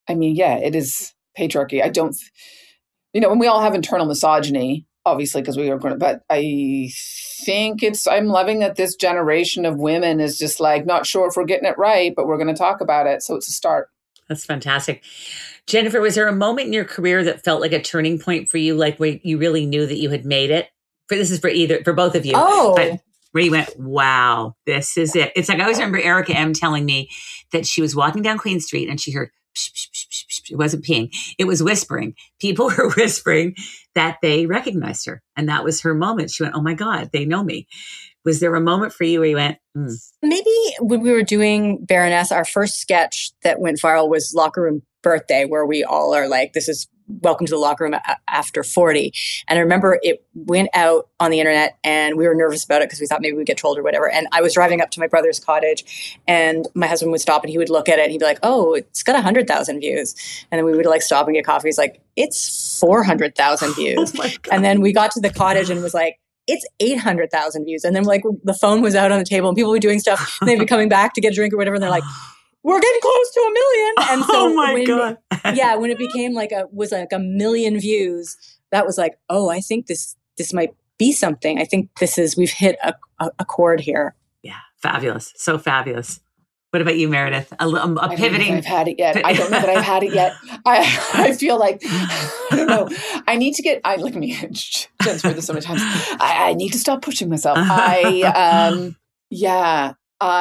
[SPEAKER 4] I mean, yeah, it is patriarchy. I don't, you know, and we all have internal misogyny, obviously, because we are going to, but I think it's, I'm loving that this generation of women is just like, not sure if we're getting it right, but we're going to talk about it. So it's a start.
[SPEAKER 2] That's fantastic. Jennifer, was there a moment in your career that felt like a turning point for you, like where you really knew that you had made it? For this is for either, for both of you.
[SPEAKER 3] Oh.
[SPEAKER 2] But where you went, wow, this is it. It's like, I always remember Erica M telling me that she was walking down Queen Street and she heard, psh, psh, psh, psh, psh. It wasn't peeing, it was whispering. People were whispering that they recognized her. And that was her moment. She went, oh my God, they know me. Was there a moment for you where you went, mm.
[SPEAKER 3] Maybe when we were doing Baroness, our first sketch that went viral was Locker Room Birthday, where we all are like, this is welcome to the locker room a- after forty. And I remember it went out on the internet and we were nervous about it because we thought maybe we'd get trolled or whatever. And I was driving up to my brother's cottage and my husband would stop and he would look at it and he'd be like, oh, it's got one hundred thousand views. And then we would like stop and get coffee. He's like, it's four hundred thousand views.
[SPEAKER 2] Oh
[SPEAKER 3] and then we got to the cottage and was like, it's eight hundred thousand views. And then like the phone was out on the table and people were doing stuff and they'd be coming back to get a drink or whatever. And they're like, we're getting close to a million. And so
[SPEAKER 2] oh my
[SPEAKER 3] when,
[SPEAKER 2] God.
[SPEAKER 3] yeah, when it became like a, was like a million views, that was like, oh, I think this, this might be something. I think this is, we've hit a, a, a chord here.
[SPEAKER 2] Yeah. Fabulous. So fabulous. What about you, Meredith? A, a, a
[SPEAKER 4] I
[SPEAKER 2] pivoting.
[SPEAKER 4] don't know if I've had it yet. I don't know that I've had it yet. I I feel like, I don't know. I need to get, I look at me, Jen's heard this so many times. I, I need to stop pushing myself. I, um, yeah,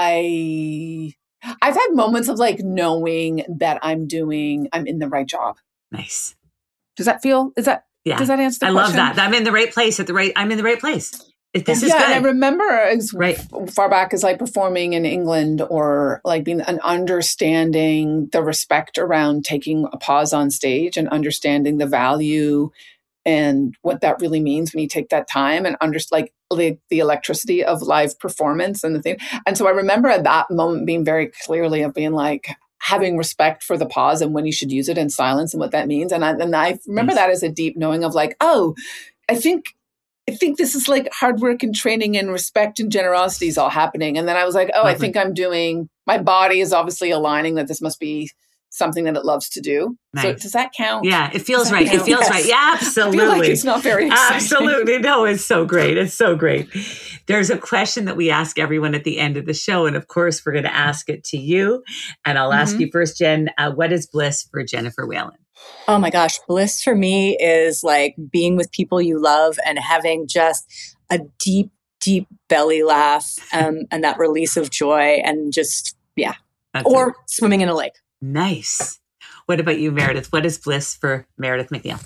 [SPEAKER 4] I, I've had moments of like knowing that I'm doing, I'm in the right job.
[SPEAKER 2] Nice.
[SPEAKER 4] Does that feel, is that,
[SPEAKER 2] Yeah.
[SPEAKER 4] does that answer the
[SPEAKER 2] I
[SPEAKER 4] question?
[SPEAKER 2] love that. I'm in the right place at the right, I'm in the right place. This is
[SPEAKER 4] yeah,
[SPEAKER 2] good.
[SPEAKER 4] and I remember as
[SPEAKER 2] Right.
[SPEAKER 4] far back as like performing in England or like being an understanding the respect around taking a pause on stage and understanding the value and what that really means when you take that time and under like the, the electricity of live performance and the thing. And so I remember at that moment being very clearly of being like having respect for the pause and when you should use it in silence and what that means. And I, and I remember
[SPEAKER 2] Yes.
[SPEAKER 4] that as a deep knowing of like, oh, I think I think this is like hard work and training and respect and generosity is all happening. And then I was like, oh, I think I'm doing, my body is obviously aligning that this must be something that it loves to do.
[SPEAKER 2] Nice.
[SPEAKER 4] So does that count?
[SPEAKER 2] Yeah, it feels
[SPEAKER 4] Does that
[SPEAKER 2] right. It
[SPEAKER 4] count?
[SPEAKER 2] feels
[SPEAKER 4] Yes.
[SPEAKER 2] right. Yeah, absolutely.
[SPEAKER 4] I feel like it's not very exciting.
[SPEAKER 2] Absolutely. No, it's so great. It's so great. There's a question that we ask everyone at the end of the show. And of course, we're going to ask it to you. And I'll ask
[SPEAKER 4] Mhm.
[SPEAKER 2] you first, Jen, uh, what is bliss for Jennifer Whalen?
[SPEAKER 3] Oh my gosh. Bliss for me is like being with people you love and having just a deep, deep belly laugh um, and that release of joy and just, yeah.
[SPEAKER 2] That's
[SPEAKER 3] Or
[SPEAKER 2] it.
[SPEAKER 3] swimming in a lake.
[SPEAKER 2] Nice. What about you, Meredith? What is bliss for Meredith McNeil?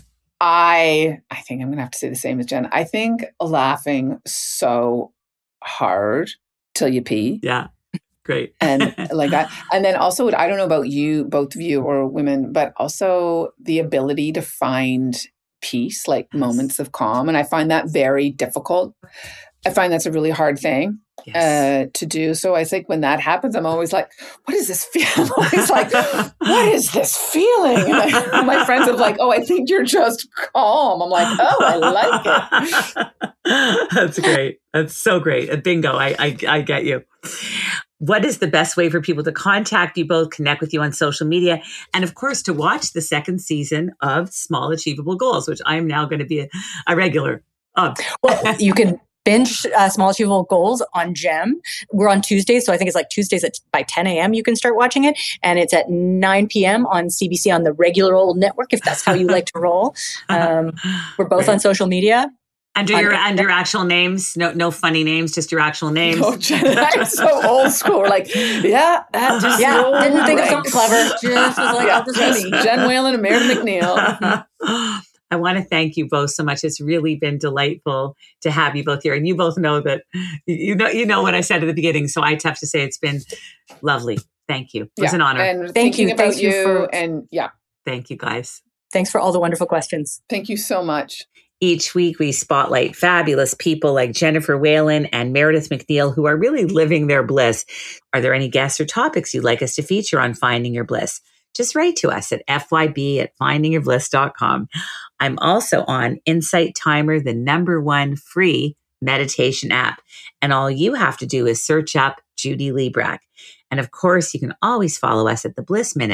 [SPEAKER 4] I I think I'm going to have to say the same as Jen. I think laughing so hard till you pee.
[SPEAKER 2] Yeah. Great.
[SPEAKER 4] And like that. And then also, I don't know about you, both of you or women, but also the ability to find peace, like
[SPEAKER 2] Yes.
[SPEAKER 4] moments of calm. And I find that very difficult. I find that's a really hard thing
[SPEAKER 2] Yes.
[SPEAKER 4] uh, to do. So I think when that happens, I'm always like, what is this feeling? I'm always like, what is this feeling? And I, my friends are like, oh, I think you're just calm. I'm like, oh, I like it.
[SPEAKER 2] That's great. That's so great. A bingo. I, I I get you. What is the best way for people to contact you both, connect with you on social media, and of course, to watch the second season of Small Achievable Goals, which I am now going to be a, a regular of?
[SPEAKER 3] Well, you can binge uh, Small Achievable Goals on Gem. We're on Tuesdays, so I think it's like Tuesdays at by ten a.m. you can start watching it, and it's at nine p.m. on C B C on the regular old network, if that's how you like to roll. Um, we're both
[SPEAKER 2] Great.
[SPEAKER 3] on social media.
[SPEAKER 2] Under
[SPEAKER 3] on-
[SPEAKER 2] your under your actual names, no no funny names, just your actual names.
[SPEAKER 4] Oh, Jen, I'm so old school. We're like, yeah, that just
[SPEAKER 3] Yeah,
[SPEAKER 4] rolled
[SPEAKER 3] didn't think of
[SPEAKER 4] right.
[SPEAKER 3] something clever. Just was like,
[SPEAKER 4] Yeah,
[SPEAKER 3] I'll just
[SPEAKER 4] just
[SPEAKER 3] me.
[SPEAKER 4] Jen Whalen and Meredith McNeil.
[SPEAKER 2] I want to thank you both so much. It's really been delightful to have you both here, and you both know that you know you know what I said at the beginning. So I have to say it's been lovely. Thank you. It was
[SPEAKER 4] Yeah,
[SPEAKER 2] an honor.
[SPEAKER 4] And
[SPEAKER 3] Thank
[SPEAKER 4] thinking
[SPEAKER 3] you.
[SPEAKER 4] about
[SPEAKER 3] Thank you
[SPEAKER 4] you,
[SPEAKER 3] for-
[SPEAKER 4] and yeah,
[SPEAKER 2] Thank you, guys.
[SPEAKER 3] Thanks for all the wonderful questions.
[SPEAKER 4] thank you so much.
[SPEAKER 2] Each week, we spotlight fabulous people like Jennifer Whalen and Meredith McNeil who are really living their bliss. Are there any guests or topics you'd like us to feature on Finding Your Bliss? Just write to us at f y b at finding your bliss dot com. I'm also on Insight Timer, the number one free meditation app. And all you have to do is search up Judy Librach. And of course, you can always follow us at The Bliss Minute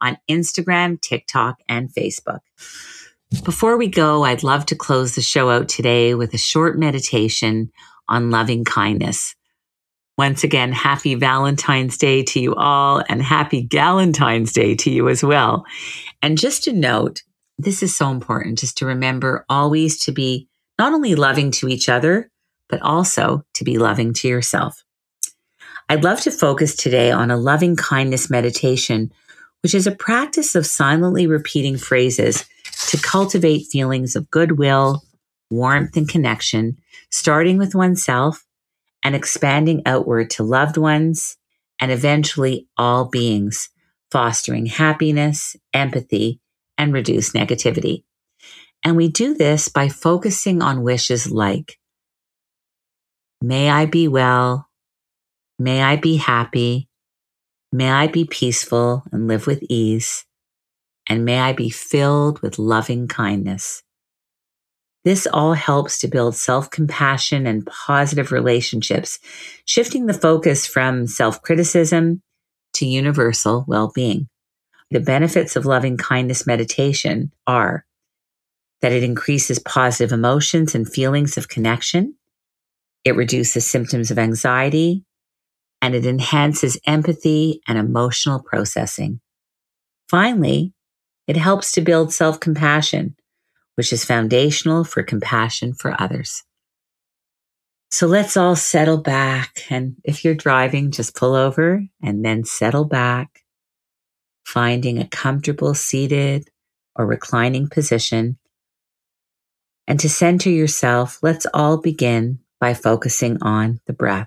[SPEAKER 2] on Instagram, TikTok, and Facebook. Before we go, I'd love to close the show out today with a short meditation on loving kindness. Once again, happy Valentine's Day to you all, and happy Galentine's Day to you as well. And just to note, this is so important, just to remember always to be not only loving to each other, but also to be loving to yourself. I'd love to focus today on a loving kindness meditation, which is a practice of silently repeating phrases to cultivate feelings of goodwill, warmth, and connection, starting with oneself and expanding outward to loved ones and eventually all beings, fostering happiness, empathy, and reduced negativity. And we do this by focusing on wishes like, may I be well, may I be happy, may I be peaceful and live with ease, and may I be filled with loving kindness. This all helps to build self-compassion and positive relationships, shifting the focus from self-criticism to universal well-being. The benefits of loving kindness meditation are that it increases positive emotions and feelings of connection, it reduces symptoms of anxiety, and it enhances empathy and emotional processing. Finally, it helps to build self-compassion, which is foundational for compassion for others. So let's all settle back. And if you're driving, just pull over and then settle back, finding a comfortable seated or reclining position. And to center yourself, let's all begin by focusing on the breath.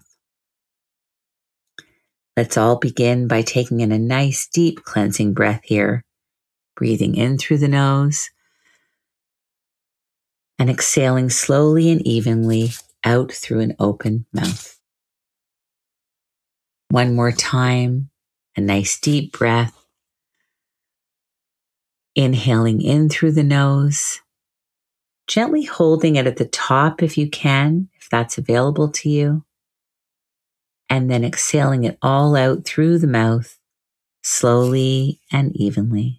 [SPEAKER 2] Let's all begin by taking in a nice, deep cleansing breath here, breathing in through the nose and exhaling slowly and evenly out through an open mouth. One more time, a nice deep breath, inhaling in through the nose, gently holding it at the top if you can, if that's available to you, and then exhaling it all out through the mouth, slowly and evenly.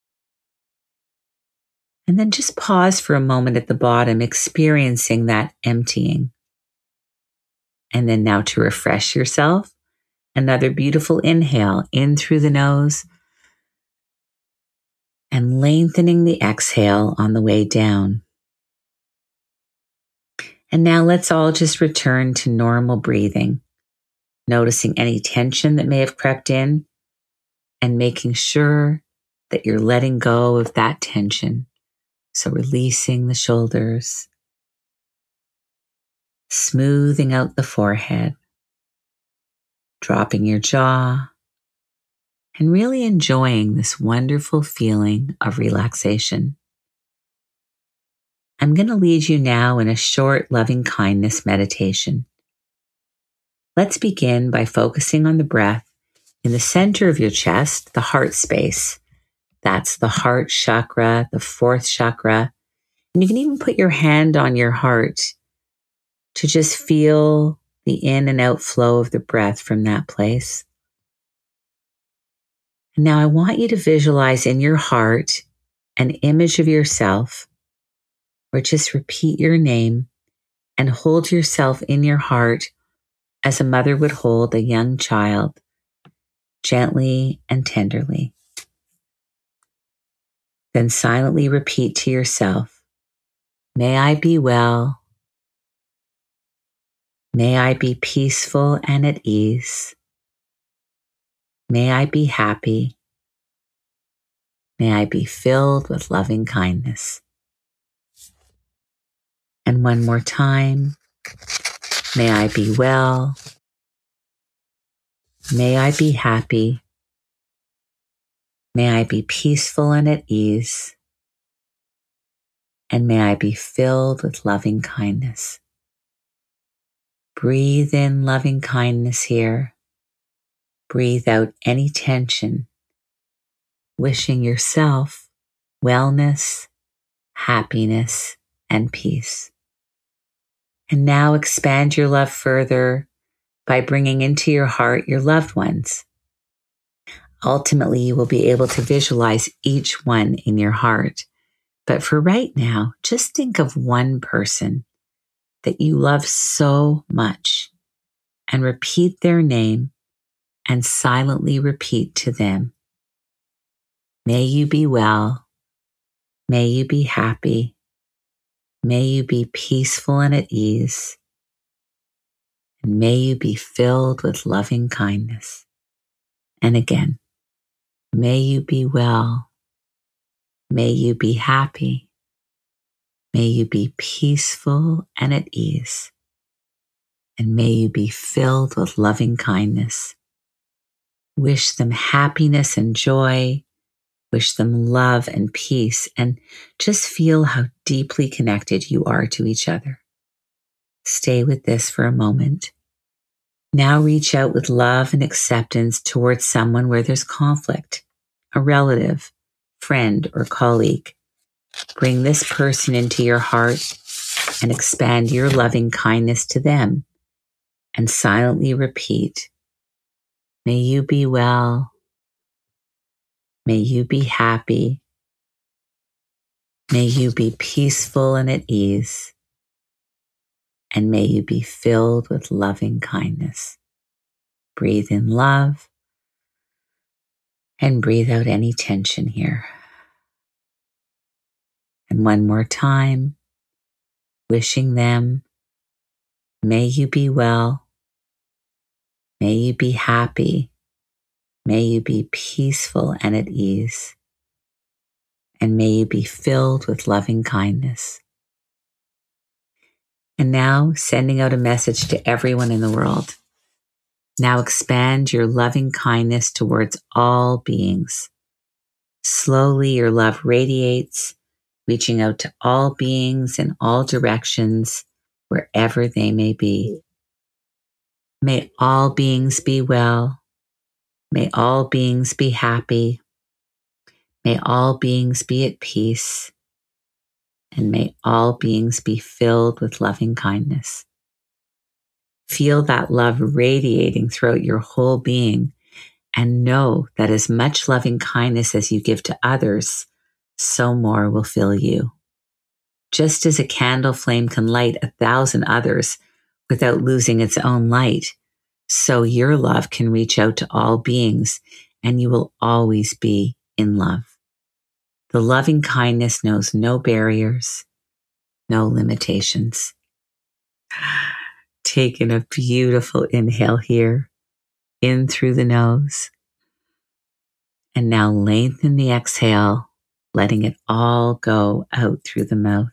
[SPEAKER 2] And then just pause for a moment at the bottom, experiencing that emptying. And then now to refresh yourself, another beautiful inhale in through the nose and lengthening the exhale on the way down. And now let's all just return to normal breathing, noticing any tension that may have crept in and making sure that you're letting go of that tension. So releasing the shoulders, smoothing out the forehead, dropping your jaw, and really enjoying this wonderful feeling of relaxation. I'm going to lead you now in a short loving kindness meditation. Let's begin by focusing on the breath in the center of your chest, the heart space. That's the heart chakra, the fourth chakra. And you can even put your hand on your heart to just feel the in and out flow of the breath from that place. And now I want you to visualize in your heart an image of yourself, or just repeat your name and hold yourself in your heart as a mother would hold a young child, gently and tenderly. Then silently repeat to yourself, may I be well, may I be peaceful and at ease, may I be happy, may I be filled with loving kindness. And one more time, may I be well, may I be happy, may I be peaceful and at ease, and may I be filled with loving kindness. Breathe in loving kindness here. Breathe out any tension, wishing yourself wellness, happiness, and peace. And now expand your love further by bringing into your heart your loved ones. Ultimately, you will be able to visualize each one in your heart. But for right now, just think of one person that you love so much and repeat their name and silently repeat to them, may you be well, may you be happy, may you be peaceful and at ease, and may you be filled with loving kindness. And again, may you be well, may you be happy, may you be peaceful and at ease, and may you be filled with loving kindness. Wish them happiness and joy. Wish them love and peace, and just feel how deeply connected you are to each other. Stay with this for a moment. Now reach out with love and acceptance towards someone where there's conflict, a relative, friend, or colleague. Bring this person into your heart and expand your loving kindness to them, and silently repeat, may you be well, may you be happy, may you be peaceful and at ease, and may you be filled with loving kindness. Breathe in love and breathe out any tension here. And one more time, wishing them, may you be well, may you be happy, may you be peaceful and at ease, and may you be filled with loving kindness. And now sending out a message to everyone in the world. Now expand your loving kindness towards all beings. Slowly your love radiates, reaching out to all beings in all directions, wherever they may be. May all beings be well. May all beings be happy. May all beings be at peace. And may all beings be filled with loving kindness. Feel that love radiating throughout your whole being, and know that as much loving kindness as you give to others, so more will fill you. Just as a candle flame can light a thousand others without losing its own light, so your love can reach out to all beings, and you will always be in love. The loving kindness knows no barriers, no limitations. Taking a beautiful inhale here, in through the nose. And now lengthen the exhale, letting it all go out through the mouth.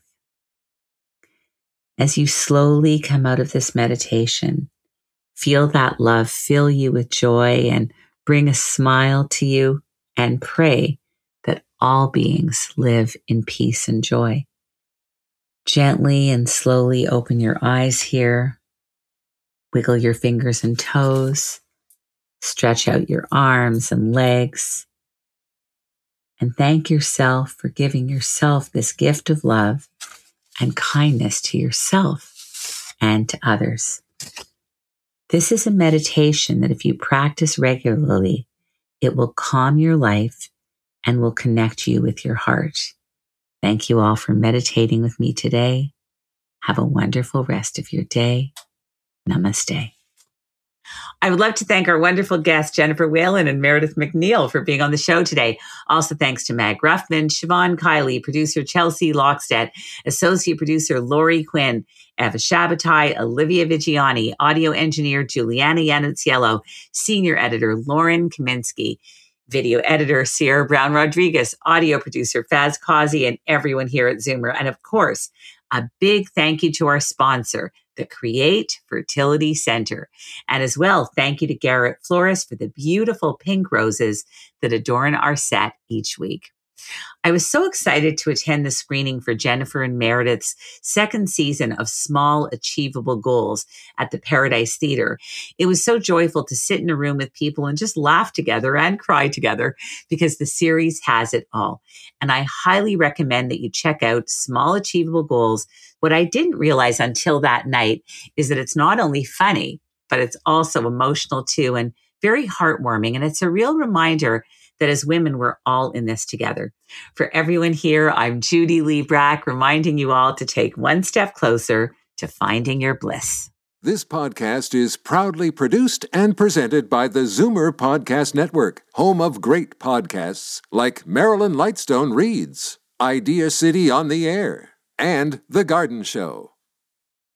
[SPEAKER 2] As you slowly come out of this meditation, feel that love fill you with joy and bring a smile to you, and pray that all beings live in peace and joy. Gently and slowly open your eyes here. Wiggle your fingers and toes. Stretch out your arms and legs. And thank yourself for giving yourself this gift of love and kindness to yourself and to others. This is a meditation that if you practice regularly, it will calm your life and will connect you with your heart. Thank you all for meditating with me today. Have a wonderful rest of your day. Namaste. I would love to thank our wonderful guests, Jennifer Whalen and Meredith MacNeil, for being on the show today. Also, thanks to Mag Ruffman, Siobhan Kiley, producer Chelsea Lockstead, associate producer Lori Quinn, Eva Shabatai, Olivia Vigiani, audio engineer Juliana Yanuziello, senior editor Lauren Kaminsky, video editor Sierra Brown Rodriguez, audio producer Faz Kazi, and everyone here at Zoomer. And of course, a big thank you to our sponsor, the Create Fertility Center. And as well, thank you to Garrett Flores for the beautiful pink roses that adorn our set each week. I was so excited to attend the screening for Jennifer and Meredith's second season of Small Achievable Goals at the Paradise Theater. It was so joyful to sit in a room with people and just laugh together and cry together, because the series has it all. And I highly recommend that you check out Small Achievable Goals. What I didn't realize until that night is that it's not only funny, but it's also emotional too, and very heartwarming. And it's a real reminder that as women, we're all in this together. For everyone here, I'm Judy Lee Brack, reminding you all to take one step closer to finding your bliss.
[SPEAKER 1] This podcast is proudly produced and presented by the Zoomer Podcast Network, home of great podcasts like Marilyn Lightstone Reads, Idea City on the Air, and The Garden Show.